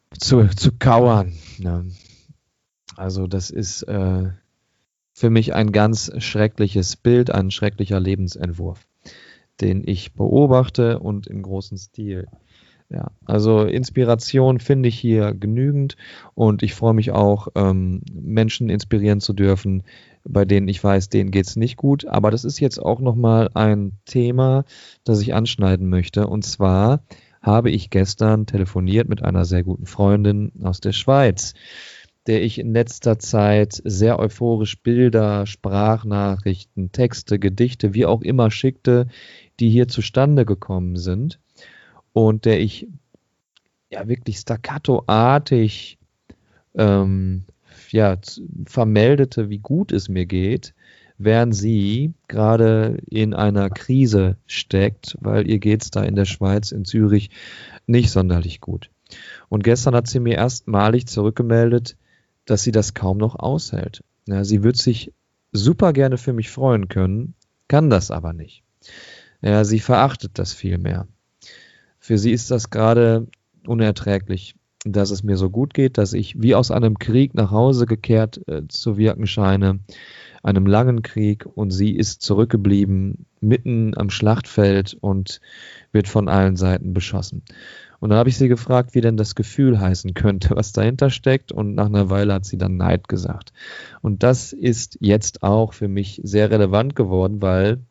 zu, zu kauern. Ne? Also das ist äh, für mich ein ganz schreckliches Bild, ein schrecklicher Lebensentwurf, den ich beobachte und im großen Stil. Ja, also Inspiration finde ich hier genügend und ich freue mich auch, ähm, Menschen inspirieren zu dürfen, bei denen ich weiß, denen geht's nicht gut. Aber das ist jetzt auch nochmal ein Thema, das ich anschneiden möchte. Und zwar habe ich gestern telefoniert mit einer sehr guten Freundin aus der Schweiz, der ich in letzter Zeit sehr euphorisch Bilder, Sprachnachrichten, Texte, Gedichte, wie auch immer schickte, die hier zustande gekommen sind. Und der ich ja wirklich staccatoartig ähm, ja, vermeldete, wie gut es mir geht, während sie gerade in einer Krise steckt, weil ihr geht es da in der Schweiz, in Zürich, nicht sonderlich gut. Und gestern hat sie mir erstmalig zurückgemeldet, dass sie das kaum noch aushält. Ja, sie würde sich super gerne für mich freuen können, kann das aber nicht. Ja, sie verachtet das vielmehr. Für sie ist das gerade unerträglich, dass es mir so gut geht, dass ich wie aus einem Krieg nach Hause gekehrt äh, zu wirken scheine, einem langen Krieg, und sie ist zurückgeblieben, mitten am Schlachtfeld und wird von allen Seiten beschossen. Und dann habe ich sie gefragt, wie denn das Gefühl heißen könnte, was dahinter steckt, und nach einer Weile hat sie dann Neid gesagt. Und das ist jetzt auch für mich sehr relevant geworden, weil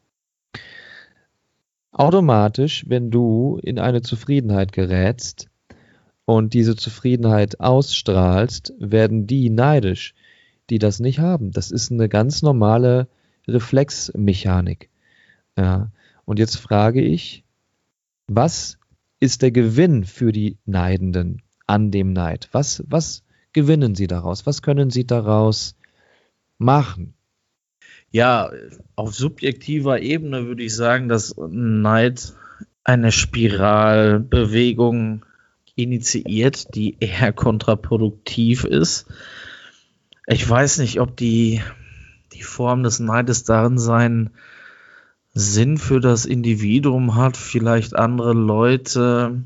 automatisch, wenn du in eine Zufriedenheit gerätst und diese Zufriedenheit ausstrahlst, werden die neidisch, die das nicht haben. Das ist eine ganz normale Reflexmechanik. Ja. Und jetzt frage ich, was ist der Gewinn für die Neidenden an dem Neid? Was, was gewinnen sie daraus? Was können sie daraus machen? Ja, auf subjektiver Ebene würde ich sagen, dass Neid eine Spiralbewegung initiiert, die eher kontraproduktiv ist. Ich weiß nicht, ob die, die Form des Neides darin seinen Sinn für das Individuum hat, vielleicht andere Leute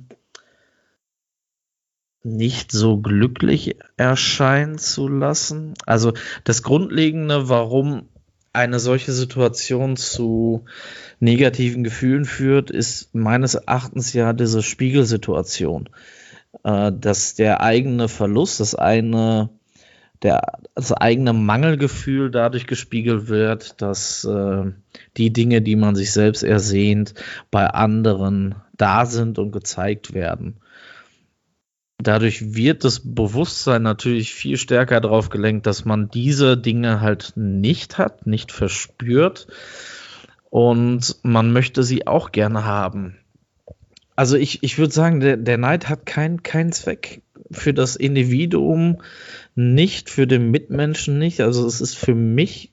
nicht so glücklich erscheinen zu lassen. Also das Grundlegende, warum eine solche Situation zu negativen Gefühlen führt, ist meines Erachtens ja diese Spiegelsituation. Äh, dass der eigene Verlust, das eine, der, das eigene Mangelgefühl dadurch gespiegelt wird, dass äh, die Dinge, die man sich selbst ersehnt, bei anderen da sind und gezeigt werden. Dadurch wird das Bewusstsein natürlich viel stärker darauf gelenkt, dass man diese Dinge halt nicht hat, nicht verspürt, und man möchte sie auch gerne haben. Also ich, ich würde sagen, der, der Neid hat keinen keinen Zweck für das Individuum nicht, für den Mitmenschen nicht. Also es ist für mich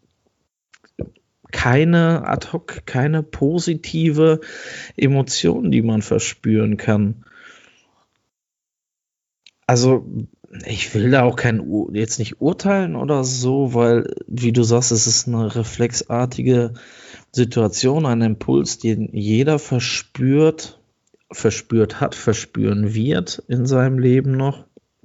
keine ad hoc, keine positive Emotion, die man verspüren kann. Also ich will da auch kein Ur- jetzt nicht urteilen oder so, weil, wie du sagst, es ist eine reflexartige Situation, ein Impuls, den jeder verspürt, verspürt hat, verspüren wird in seinem Leben noch.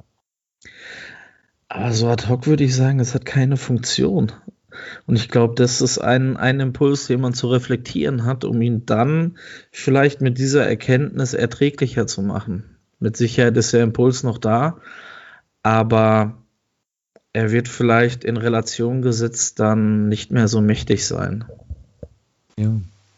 Aber so ad hoc würde ich sagen, es hat keine Funktion. Und ich glaube, das ist ein, ein Impuls, den man zu reflektieren hat, um ihn dann vielleicht mit dieser Erkenntnis erträglicher zu machen. Mit Sicherheit ist der Impuls noch da, aber er wird vielleicht in Relation gesetzt dann nicht mehr so mächtig sein. Ja.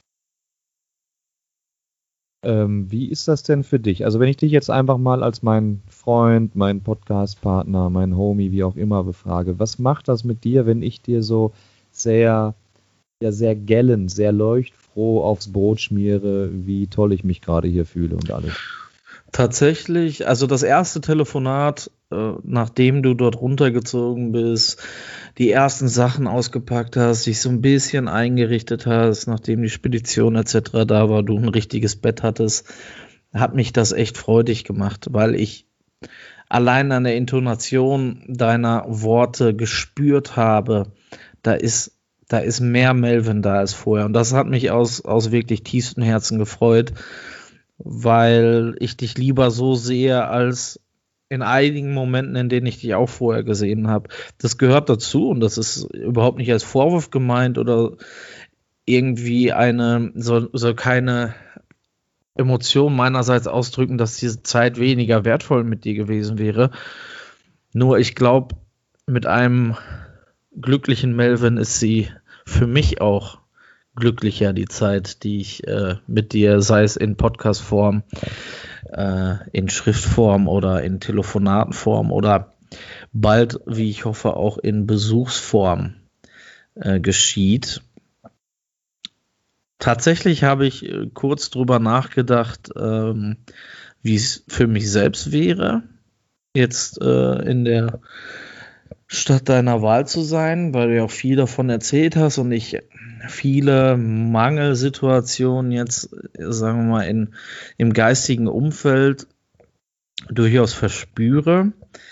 Ähm, wie ist das denn für dich? Also wenn ich dich jetzt einfach mal als meinen Freund, meinen Podcast-Partner, meinen Homie, wie auch immer befrage, was macht das mit dir, wenn ich dir so sehr, ja, sehr gellend, sehr leuchtfroh aufs Brot schmiere, wie toll ich mich gerade hier fühle und alles? Tatsächlich, also das erste Telefonat, äh, nachdem du dort runtergezogen bist, die ersten Sachen ausgepackt hast, dich so ein bisschen eingerichtet hast, nachdem die Spedition et cetera da war, du ein richtiges Bett hattest, hat mich das echt freudig gemacht, weil ich allein an der Intonation deiner Worte gespürt habe, da ist, da ist mehr Melvin da als vorher. Und das hat mich aus, aus wirklich tiefstem Herzen gefreut, weil ich dich lieber so sehe als in einigen Momenten, in denen ich dich auch vorher gesehen habe. Das gehört dazu und das ist überhaupt nicht als Vorwurf gemeint oder irgendwie eine, soll, soll keine Emotion meinerseits ausdrücken, dass diese Zeit weniger wertvoll mit dir gewesen wäre. Nur ich glaube, mit einem glücklichen Melvin ist sie für mich auch glücklicher, die Zeit, die ich äh, mit dir, sei es in Podcast-Form, äh, in Schriftform oder in Telefonatenform oder bald, wie ich hoffe, auch in Besuchsform äh, geschieht. Tatsächlich habe ich äh, kurz drüber nachgedacht, ähm, wie es für mich selbst wäre, jetzt äh, in der Stadt deiner Wahl zu sein, weil du ja auch viel davon erzählt hast und ich viele Mangelsituationen jetzt, sagen wir mal, in, im geistigen Umfeld durchaus verspüre.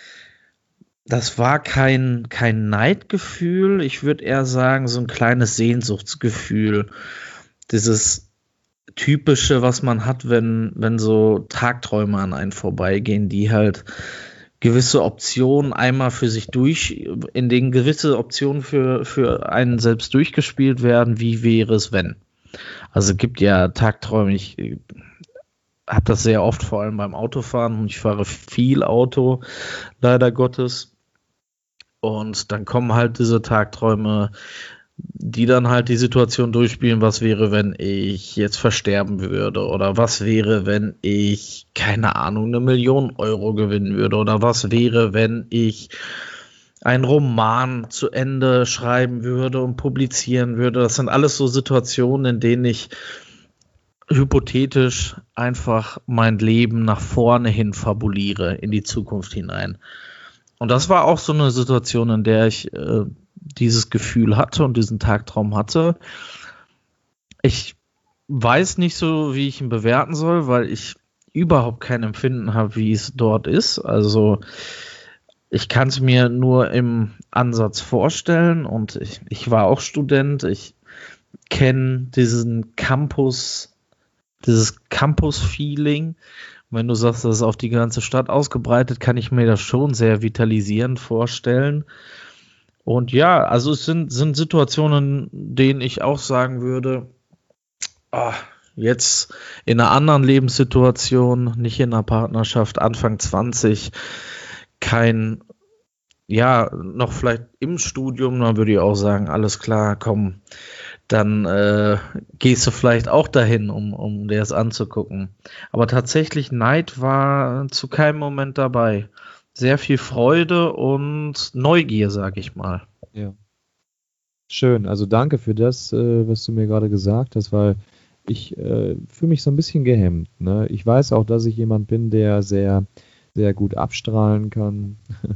Das war kein, kein Neidgefühl, ich würde eher sagen, so ein kleines Sehnsuchtsgefühl. Dieses typische, was man hat, wenn, wenn so Tagträume an einen vorbeigehen, die halt gewisse Optionen einmal für sich durch, in denen gewisse Optionen für, für einen selbst durchgespielt werden, wie wäre es, wenn? Also es gibt ja Tagträume, ich habe das sehr oft, vor allem beim Autofahren, und ich fahre viel Auto, leider Gottes. Und dann kommen halt diese Tagträume, die dann halt die Situation durchspielen, was wäre, wenn ich jetzt versterben würde oder was wäre, wenn ich, keine Ahnung, eine Million Euro gewinnen würde oder was wäre, wenn ich einen Roman zu Ende schreiben würde und publizieren würde. Das sind alles so Situationen, in denen ich hypothetisch einfach mein Leben nach vorne hin fabuliere, in die Zukunft hinein. Und das war auch so eine Situation, in der ich äh, dieses Gefühl hatte und diesen Tagtraum hatte. Ich weiß nicht so, wie ich ihn bewerten soll, weil ich überhaupt kein Empfinden habe, wie es dort ist. Also ich kann es mir nur im Ansatz vorstellen und ich, ich war auch Student. Ich kenne diesen Campus, dieses Campus-Feeling. Wenn du sagst, das ist auf die ganze Stadt ausgebreitet, kann ich mir das schon sehr vitalisierend vorstellen. Und ja, also es sind, sind Situationen, in denen ich auch sagen würde, oh, jetzt in einer anderen Lebenssituation, nicht in einer Partnerschaft, Anfang zwanzig, kein, ja, noch vielleicht im Studium, dann würde ich auch sagen, alles klar, komm, dann äh, gehst du vielleicht auch dahin, um, um dir das anzugucken. Aber tatsächlich, Neid war zu keinem Moment dabei. Sehr viel Freude und Neugier, sag ich mal. Ja. Schön, also danke für das, äh, was du mir gerade gesagt hast, weil ich äh, fühle mich so ein bisschen gehemmt. Ne? Ich weiß auch, dass ich jemand bin, der sehr, sehr gut abstrahlen kann,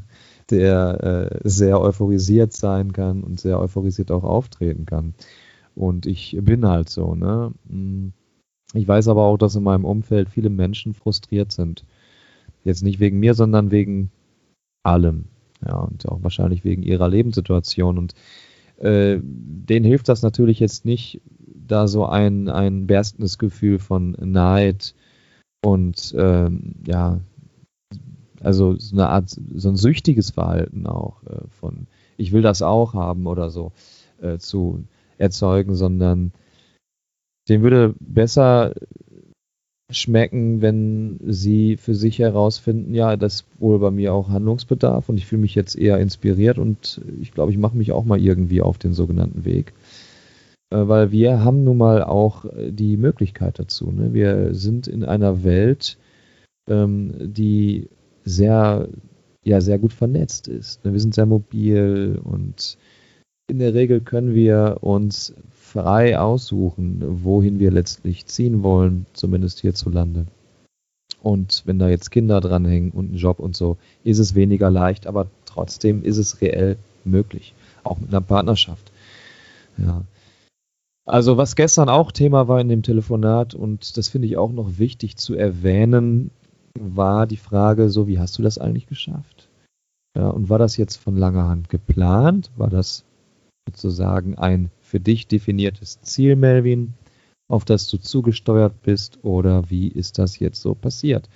der äh, sehr euphorisiert sein kann und sehr euphorisiert auch auftreten kann. Und ich bin halt so. Ne? Ich weiß aber auch, dass in meinem Umfeld viele Menschen frustriert sind. Jetzt nicht wegen mir, sondern wegen allem. Ja, und auch wahrscheinlich wegen ihrer Lebenssituation. Und äh, denen hilft das natürlich jetzt nicht, da so ein, ein berstendes Gefühl von Neid und ähm, ja, also so eine Art, so ein süchtiges Verhalten auch äh, von ich will das auch haben oder so äh, zu erzeugen, sondern dem würde besser schmecken, wenn sie für sich herausfinden, ja, das ist wohl bei mir auch Handlungsbedarf und ich fühle mich jetzt eher inspiriert und ich glaube, ich mache mich auch mal irgendwie auf den sogenannten Weg. Äh, weil wir haben nun mal auch die Möglichkeit dazu. Ne? Wir sind in einer Welt, ähm, die sehr, ja, sehr gut vernetzt ist. Ne? Wir sind sehr mobil und in der Regel können wir uns frei aussuchen, wohin wir letztlich ziehen wollen, zumindest hierzulande. Und wenn da jetzt Kinder dranhängen und ein Job und so, ist es weniger leicht, aber trotzdem ist es reell möglich, auch mit einer Partnerschaft. Ja. Also was gestern auch Thema war in dem Telefonat und das finde ich auch noch wichtig zu erwähnen, war die Frage, so wie hast du das eigentlich geschafft? Ja, und war das jetzt von langer Hand geplant? War das sozusagen ein für dich definiertes Ziel, Melvin, auf das du zugesteuert bist oder wie ist das jetzt so passiert?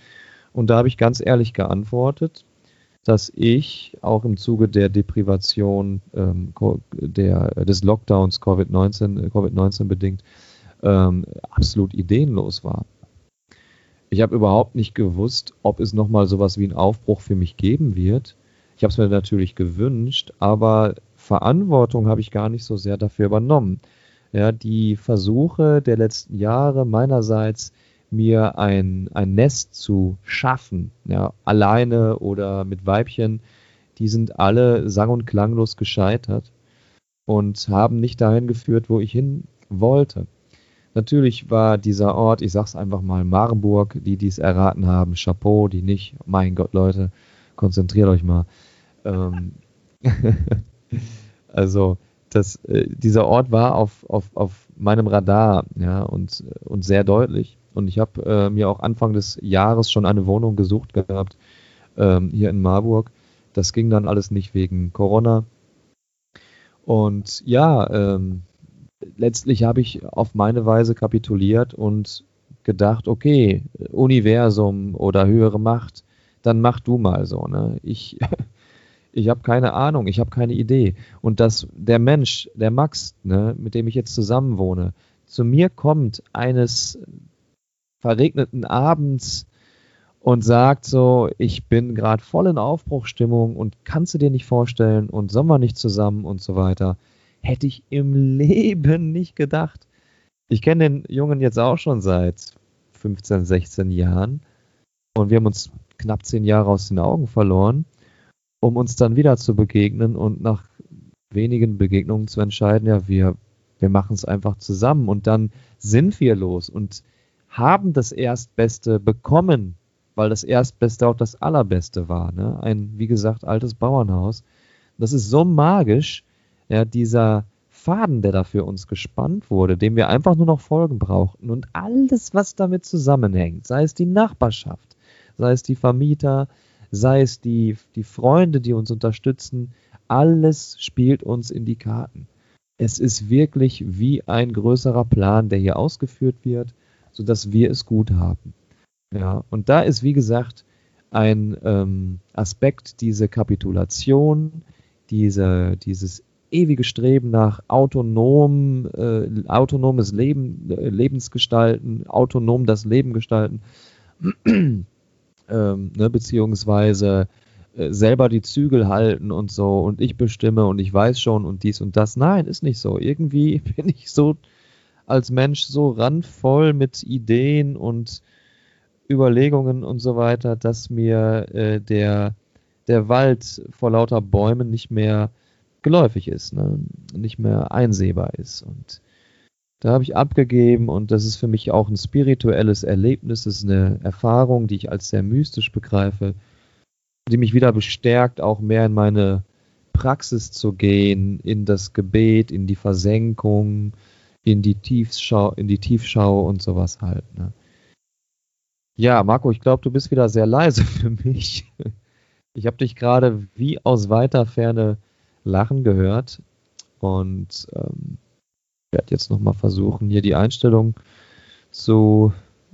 Und da habe ich ganz ehrlich geantwortet, dass ich auch im Zuge der Deprivation ähm, der, des Lockdowns Covid neunzehn, Covid neunzehn bedingt ähm, absolut ideenlos war. Ich habe überhaupt nicht gewusst, ob es nochmal sowas wie einen Aufbruch für mich geben wird. Ich habe es mir natürlich gewünscht, aber Verantwortung habe ich gar nicht so sehr dafür übernommen. Ja, die Versuche der letzten Jahre meinerseits, mir ein, ein Nest zu schaffen, ja, alleine oder mit Weibchen, die sind alle sang- und klanglos gescheitert und haben nicht dahin geführt, wo ich hin wollte. Natürlich war dieser Ort, ich sag's einfach mal, Marburg, die dies erraten haben, Chapeau, die nicht, mein Gott, Leute, konzentriert euch mal. Ähm also, das, äh, dieser Ort war auf, auf, auf meinem Radar, ja, und, und sehr deutlich. Und ich habe äh, mir auch Anfang des Jahres schon eine Wohnung gesucht gehabt, ähm, hier in Marburg. Das ging dann alles nicht wegen Corona. Und ja, ähm, letztlich habe ich auf meine Weise kapituliert und gedacht, okay, Universum oder höhere Macht, dann mach du mal so. Ne? Ich, ich habe keine Ahnung, ich habe keine Idee. Und dass der Mensch, der Max, ne, mit dem ich jetzt zusammen wohne, zu mir kommt eines verregneten Abends und sagt so, ich bin gerade voll in Aufbruchsstimmung und kannst du dir nicht vorstellen und sollen wir nicht zusammen und so weiter. Hätte ich im Leben nicht gedacht. Ich kenne den Jungen jetzt auch schon seit fünfzehn, sechzehn Jahren und wir haben uns knapp zehn Jahre aus den Augen verloren, um uns dann wieder zu begegnen und nach wenigen Begegnungen zu entscheiden, ja, wir, wir machen es einfach zusammen und dann sind wir los und haben das Erstbeste bekommen, weil das Erstbeste auch das Allerbeste war. Ne? Ein, wie gesagt, altes Bauernhaus. Das ist so magisch, ja, dieser Faden, der da für uns gespannt wurde, dem wir einfach nur noch Folgen brauchten und alles, was damit zusammenhängt, sei es die Nachbarschaft, sei es die Vermieter, sei es die, die Freunde, die uns unterstützen, alles spielt uns in die Karten. Es ist wirklich wie ein größerer Plan, der hier ausgeführt wird, sodass wir es gut haben. Ja, und da ist, wie gesagt, ein ähm, Aspekt, diese Kapitulation, diese, dieses ewige Streben nach autonom, äh, autonomes Leben, äh, Lebensgestalten, autonom das Leben gestalten, ähm, ne, beziehungsweise äh, selber die Zügel halten und so und ich bestimme und ich weiß schon und dies und das. Nein, ist nicht so. Irgendwie bin ich so als Mensch so randvoll mit Ideen und Überlegungen und so weiter, dass mir äh, der, der Wald vor lauter Bäumen nicht mehr geläufig ist, ne? Nicht mehr einsehbar ist. Und da habe ich abgegeben und das ist für mich auch ein spirituelles Erlebnis, das ist eine Erfahrung, die ich als sehr mystisch begreife, die mich wieder bestärkt, auch mehr in meine Praxis zu gehen, in das Gebet, in die Versenkung, in die Tiefschau, in die Tiefschau und sowas halt. Ne? Ja, Marco, ich glaube, du bist wieder sehr leise für mich. Ich habe dich gerade wie aus weiter Ferne lachen gehört und ähm, werde jetzt nochmal versuchen, hier die Einstellung zu,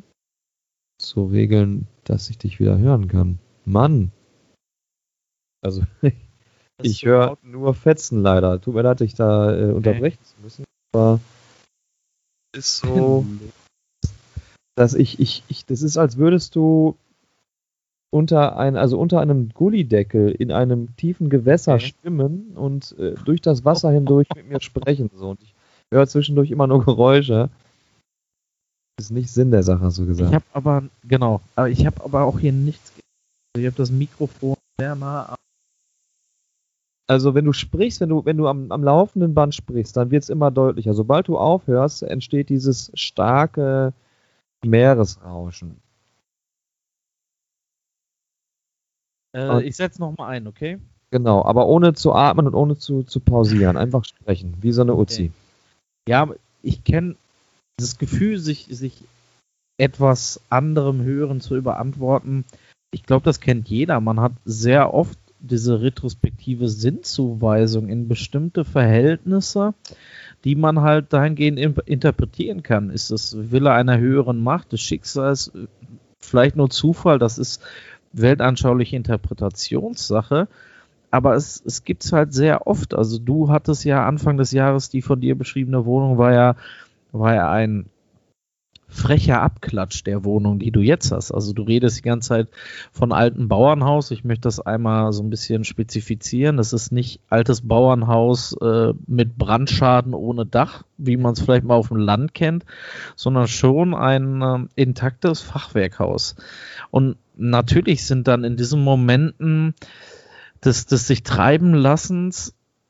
zu regeln, dass ich dich wieder hören kann. Mann! Also, ich höre nur Fetzen leider. Tut mir leid, dich da äh, unterbrechen zu müssen, aber ist so, dass ich, ich, ich, das ist, als würdest du unter ein, also unter einem Gullideckel in einem tiefen Gewässer okay. schwimmen und äh, durch das Wasser hindurch mit mir sprechen. So. Und ich höre zwischendurch immer nur Geräusche. Das ist nicht Sinn der Sache, so gesagt. Ich habe aber, genau, aber ich habe aber auch hier nichts. Ich habe das Mikrofon sehr nah am. Also wenn du sprichst, wenn du, wenn du am, am laufenden Band sprichst, dann wird es immer deutlicher. Sobald du aufhörst, entsteht dieses starke Meeresrauschen. Äh, ich setze nochmal ein, okay? Genau, aber ohne zu atmen und ohne zu, zu pausieren. Einfach sprechen, wie so eine Uzi. Okay. Ja, ich kenne dieses Gefühl, sich, sich etwas anderem Hören zu überantworten. Ich glaube, das kennt jeder. Man hat sehr oft diese retrospektive Sinnzuweisung in bestimmte Verhältnisse, die man halt dahingehend interpretieren kann. Ist das Wille einer höheren Macht, des Schicksals, vielleicht nur Zufall, das ist weltanschauliche Interpretationssache, aber es, es gibt es halt sehr oft. Also du hattest ja Anfang des Jahres, die von dir beschriebene Wohnung war ja, war ja ein frecher Abklatsch der Wohnung, die du jetzt hast. Also du redest die ganze Zeit von altem Bauernhaus. Ich möchte das einmal so ein bisschen spezifizieren. Das ist nicht altes Bauernhaus äh, mit Brandschaden ohne Dach, wie man es vielleicht mal auf dem Land kennt, sondern schon ein äh, intaktes Fachwerkhaus. Und natürlich sind dann in diesen Momenten des, des sich treiben Lassens,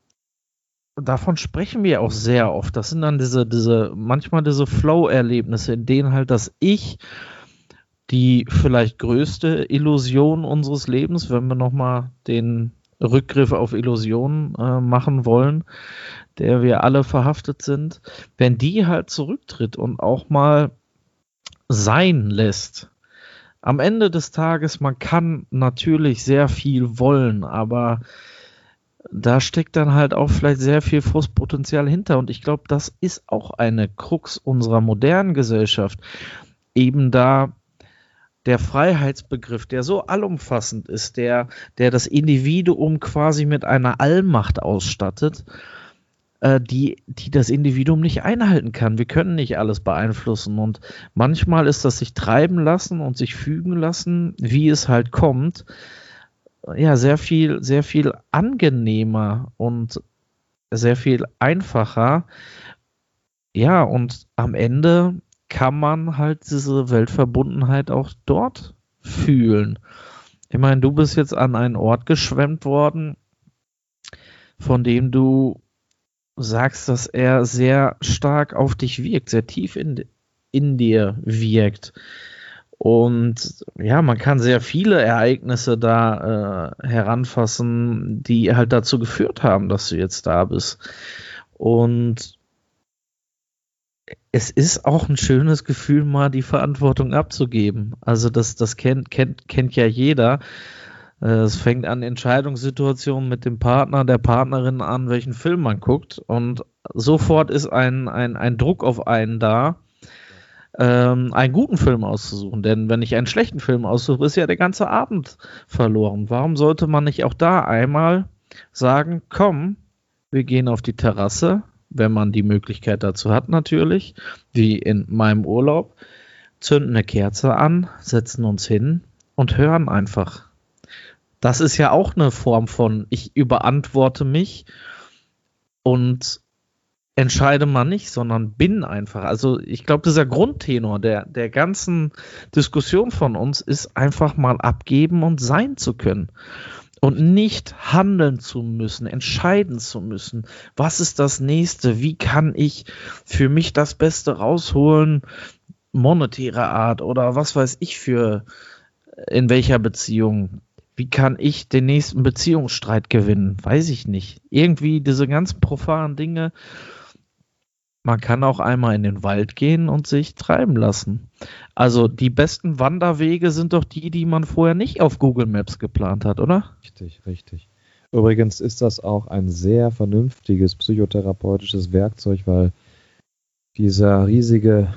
davon sprechen wir auch sehr oft. Das sind dann diese, diese, manchmal diese Flow-Erlebnisse, in denen halt das Ich, die vielleicht größte Illusion unseres Lebens, wenn wir nochmal den Rückgriff auf Illusionen äh, machen wollen, der wir alle verhaftet sind, wenn die halt zurücktritt und auch mal sein lässt. Am Ende des Tages, man kann natürlich sehr viel wollen, aber da steckt dann halt auch vielleicht sehr viel Frustpotenzial hinter. Und ich glaube, das ist auch eine Krux unserer modernen Gesellschaft. Eben da der Freiheitsbegriff, der so allumfassend ist, der, der das Individuum quasi mit einer Allmacht ausstattet, äh, die, die das Individuum nicht einhalten kann. Wir können nicht alles beeinflussen. Und manchmal ist das sich treiben lassen und sich fügen lassen, wie es halt kommt, ja, sehr viel, sehr viel angenehmer und sehr viel einfacher. Ja, und am Ende kann man halt diese Weltverbundenheit auch dort fühlen. Ich meine, du bist jetzt an einen Ort geschwemmt worden, von dem du sagst, dass er sehr stark auf dich wirkt, sehr tief in, in dir wirkt. Und ja, man kann sehr viele Ereignisse da äh, heranfassen, die halt dazu geführt haben, dass du jetzt da bist. Und es ist auch ein schönes Gefühl, mal die Verantwortung abzugeben. Also das, das kennt, kennt, kennt ja jeder. Es fängt an Entscheidungssituationen mit dem Partner, der Partnerin an, welchen Film man guckt. Und sofort ist ein, ein, ein Druck auf einen da, ähm, einen guten Film auszusuchen. Denn wenn ich einen schlechten Film aussuche, ist ja der ganze Abend verloren. Warum sollte man nicht auch da einmal sagen, komm, wir gehen auf die Terrasse, wenn man die Möglichkeit dazu hat natürlich, wie in meinem Urlaub, zünden eine Kerze an, setzen uns hin und hören einfach. Das ist ja auch eine Form von, ich überantworte mich und entscheide mal nicht, sondern bin einfach. Also ich glaube, dieser Grundtenor der, der ganzen Diskussion von uns ist einfach mal abgeben und sein zu können. Und nicht handeln zu müssen, entscheiden zu müssen. Was ist das Nächste? Wie kann ich für mich das Beste rausholen? Monetäre Art oder was weiß ich für, in welcher Beziehung? Wie kann ich den nächsten Beziehungsstreit gewinnen? Weiß ich nicht. Irgendwie diese ganzen profanen Dinge. Man kann auch einmal in den Wald gehen und sich treiben lassen. Also die besten Wanderwege sind doch die, die man vorher nicht auf Google Maps geplant hat, oder? Richtig, richtig. Übrigens ist das auch ein sehr vernünftiges psychotherapeutisches Werkzeug, weil dieser riesige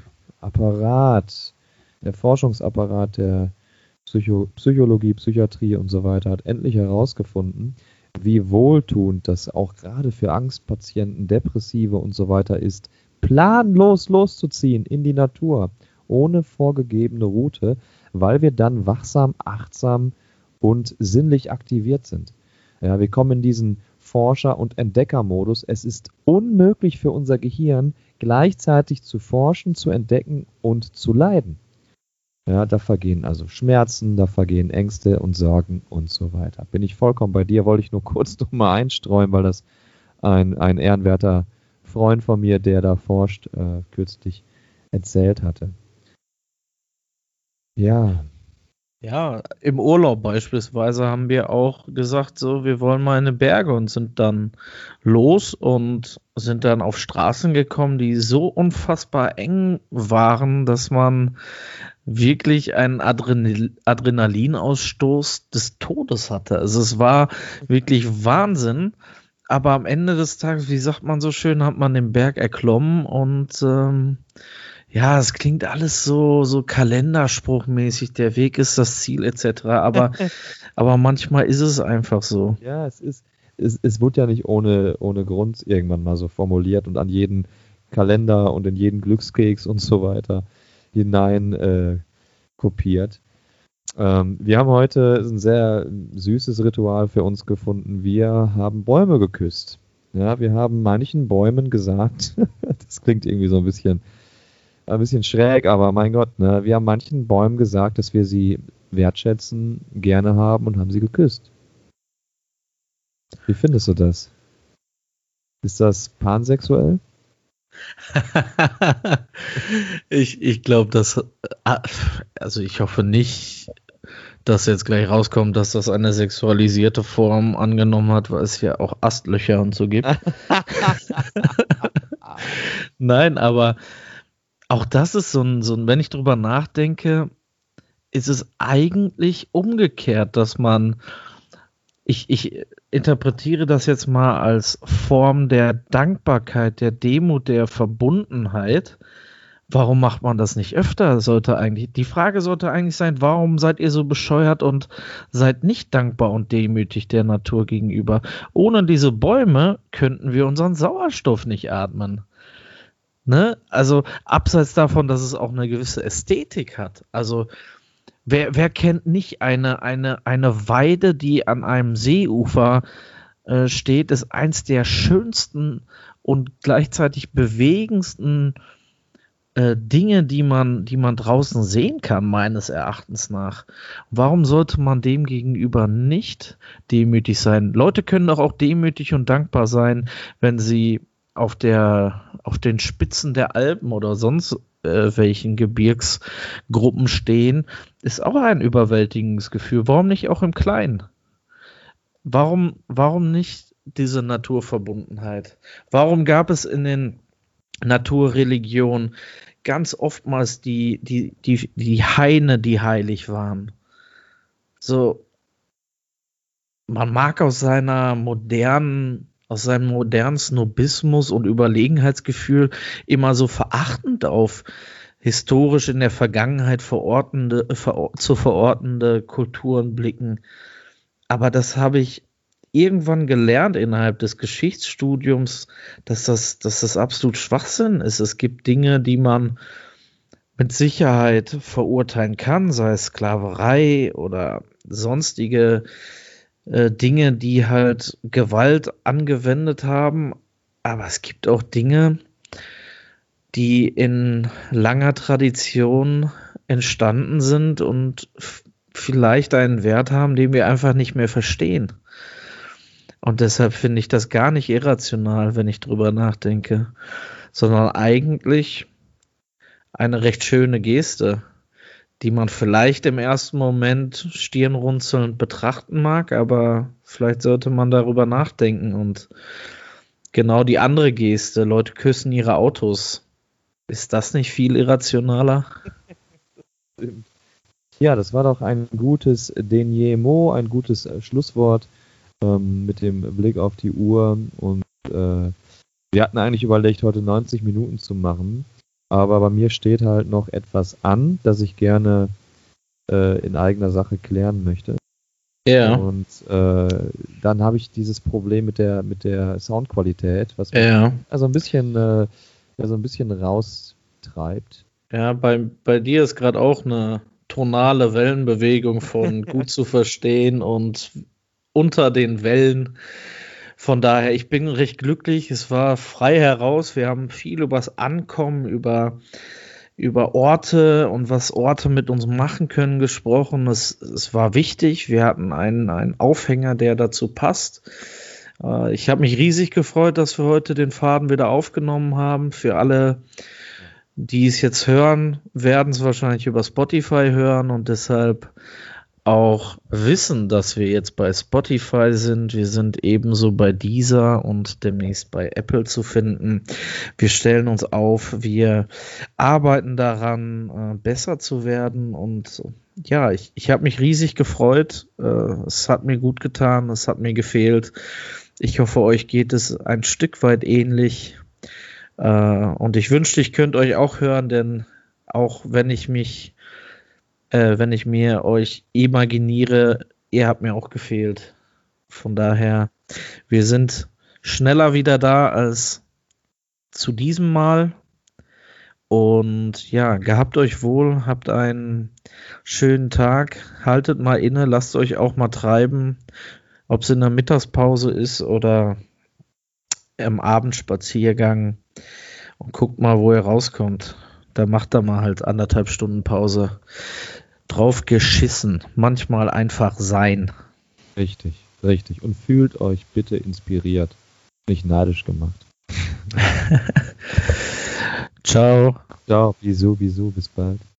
Apparat, der Forschungsapparat der Psycho- Psychologie, Psychiatrie und so weiter hat endlich herausgefunden, wie wohltuend das auch gerade für Angstpatienten, Depressive und so weiter ist, planlos loszuziehen in die Natur, ohne vorgegebene Route, weil wir dann wachsam, achtsam und sinnlich aktiviert sind. Ja, wir kommen in diesen Forscher- und Entdeckermodus. Es ist unmöglich für unser Gehirn, gleichzeitig zu forschen, zu entdecken und zu leiden. Ja, da vergehen also Schmerzen, da vergehen Ängste und Sorgen und so weiter. Bin ich vollkommen bei dir, wollte ich nur kurz noch mal einstreuen, weil das ein, ein ehrenwerter Freund von mir, der da forscht, äh, kürzlich erzählt hatte. Ja. Ja, im Urlaub beispielsweise haben wir auch gesagt, so, wir wollen mal in die Berge und sind dann los und sind dann auf Straßen gekommen, die so unfassbar eng waren, dass man wirklich einen Adrenal- Adrenalinausstoß des Todes hatte. Also es war wirklich Wahnsinn, aber am Ende des Tages, wie sagt man so schön, hat man den Berg erklommen und ähm, ja, es klingt alles so, so kalenderspruchmäßig, der Weg ist das Ziel et cetera. Aber, aber manchmal ist es einfach so. Ja, es ist, es, es wurde ja nicht ohne, ohne Grund irgendwann mal so formuliert und an jeden Kalender und in jeden Glückskeks und so weiter hinein äh, kopiert. Ähm, wir haben heute ein sehr süßes Ritual für uns gefunden. Wir haben Bäume geküsst. Ja, wir haben manchen Bäumen gesagt, das klingt irgendwie so ein bisschen, ein bisschen schräg, aber mein Gott, ne, wir haben manchen Bäumen gesagt, dass wir sie wertschätzen, gerne haben und haben sie geküsst. Wie findest du das? Ist das pansexuell? ich ich glaube, dass, also ich hoffe nicht, dass jetzt gleich rauskommt, dass das eine sexualisierte Form angenommen hat, weil es ja auch Astlöcher und so gibt. Nein, aber auch das ist so ein, so ein, wenn ich drüber nachdenke, ist es eigentlich umgekehrt, dass man, ich, ich interpretiere das jetzt mal als Form der Dankbarkeit, der Demut, der Verbundenheit. Warum macht man das nicht öfter? Sollte eigentlich, die Frage sollte eigentlich sein, warum seid ihr so bescheuert und seid nicht dankbar und demütig der Natur gegenüber? Ohne diese Bäume könnten wir unseren Sauerstoff nicht atmen. Ne? Also abseits davon, dass es auch eine gewisse Ästhetik hat. Also wer, wer kennt nicht eine, eine, eine Weide, die an einem Seeufer äh, steht, ist eins der schönsten und gleichzeitig bewegendsten äh, Dinge, die man, die man draußen sehen kann, meines Erachtens nach. Warum sollte man dem gegenüber nicht demütig sein? Leute können doch auch demütig und dankbar sein, wenn sie auf der, auf den Spitzen der Alpen oder sonst äh, welchen Gebirgsgruppen stehen, ist auch ein überwältigendes Gefühl. Warum nicht auch im Kleinen? Warum, warum nicht diese Naturverbundenheit? Warum gab es in den Naturreligionen ganz oftmals die, die, die, die Haine, die heilig waren? So, man mag aus seiner modernen aus seinem modernen Snobismus und Überlegenheitsgefühl immer so verachtend auf historisch in der Vergangenheit verortende, ver, zu verortende Kulturen blicken. Aber das habe ich irgendwann gelernt innerhalb des Geschichtsstudiums, dass das, dass das absolut Schwachsinn ist. Es gibt Dinge, die man mit Sicherheit verurteilen kann, sei es Sklaverei oder sonstige Dinge, die halt Gewalt angewendet haben, aber es gibt auch Dinge, die in langer Tradition entstanden sind und f- vielleicht einen Wert haben, den wir einfach nicht mehr verstehen. Und deshalb finde ich das gar nicht irrational, wenn ich drüber nachdenke, sondern eigentlich eine recht schöne Geste, die man vielleicht im ersten Moment stirnrunzelnd betrachten mag, aber vielleicht sollte man darüber nachdenken. Und genau die andere Geste, Leute küssen ihre Autos, ist das nicht viel irrationaler? Ja, das war doch ein gutes Denouement, ein gutes äh, Schlusswort ähm, mit dem Blick auf die Uhr. Und äh, wir hatten eigentlich überlegt, heute neunzig Minuten zu machen. Aber bei mir steht halt noch etwas an, das ich gerne äh, in eigener Sache klären möchte. Ja. Und äh, dann habe ich dieses Problem mit der mit der Soundqualität, was mich Ja. also ein bisschen äh, ja, so ein bisschen raustreibt. Ja, bei, bei dir ist gerade auch eine tonale Wellenbewegung von gut zu verstehen und unter den Wellen. Von daher, ich bin recht glücklich. Es war frei heraus. Wir haben viel über das Ankommen, über, über Orte und was Orte mit uns machen können gesprochen. Es, es war wichtig. Wir hatten einen, einen Aufhänger, der dazu passt. Äh, ich habe mich riesig gefreut, dass wir heute den Faden wieder aufgenommen haben. Für alle, die es jetzt hören, werden es wahrscheinlich über Spotify hören und deshalb auch wissen, dass wir jetzt bei Spotify sind. Wir sind ebenso bei Deezer und demnächst bei Apple zu finden. Wir stellen uns auf, wir arbeiten daran, äh, besser zu werden und ja, ich, ich habe mich riesig gefreut. Äh, es hat mir gut getan, es hat mir gefehlt. Ich hoffe, euch geht es ein Stück weit ähnlich. Äh, und ich wünschte, ich könnte euch auch hören, denn auch wenn ich mich, äh, wenn ich mir euch imaginiere, ihr habt mir auch gefehlt. Von daher, wir sind schneller wieder da als zu diesem Mal. Und ja, gehabt euch wohl, habt einen schönen Tag, haltet mal inne, lasst euch auch mal treiben, ob es in der Mittagspause ist oder im Abendspaziergang, und guckt mal, wo ihr rauskommt. Da macht er mal halt anderthalb Stunden Pause. Drauf geschissen, manchmal einfach sein. Richtig, richtig. Und fühlt euch bitte inspiriert, nicht neidisch gemacht. Ciao. Ciao, wieso, wieso, bis bald.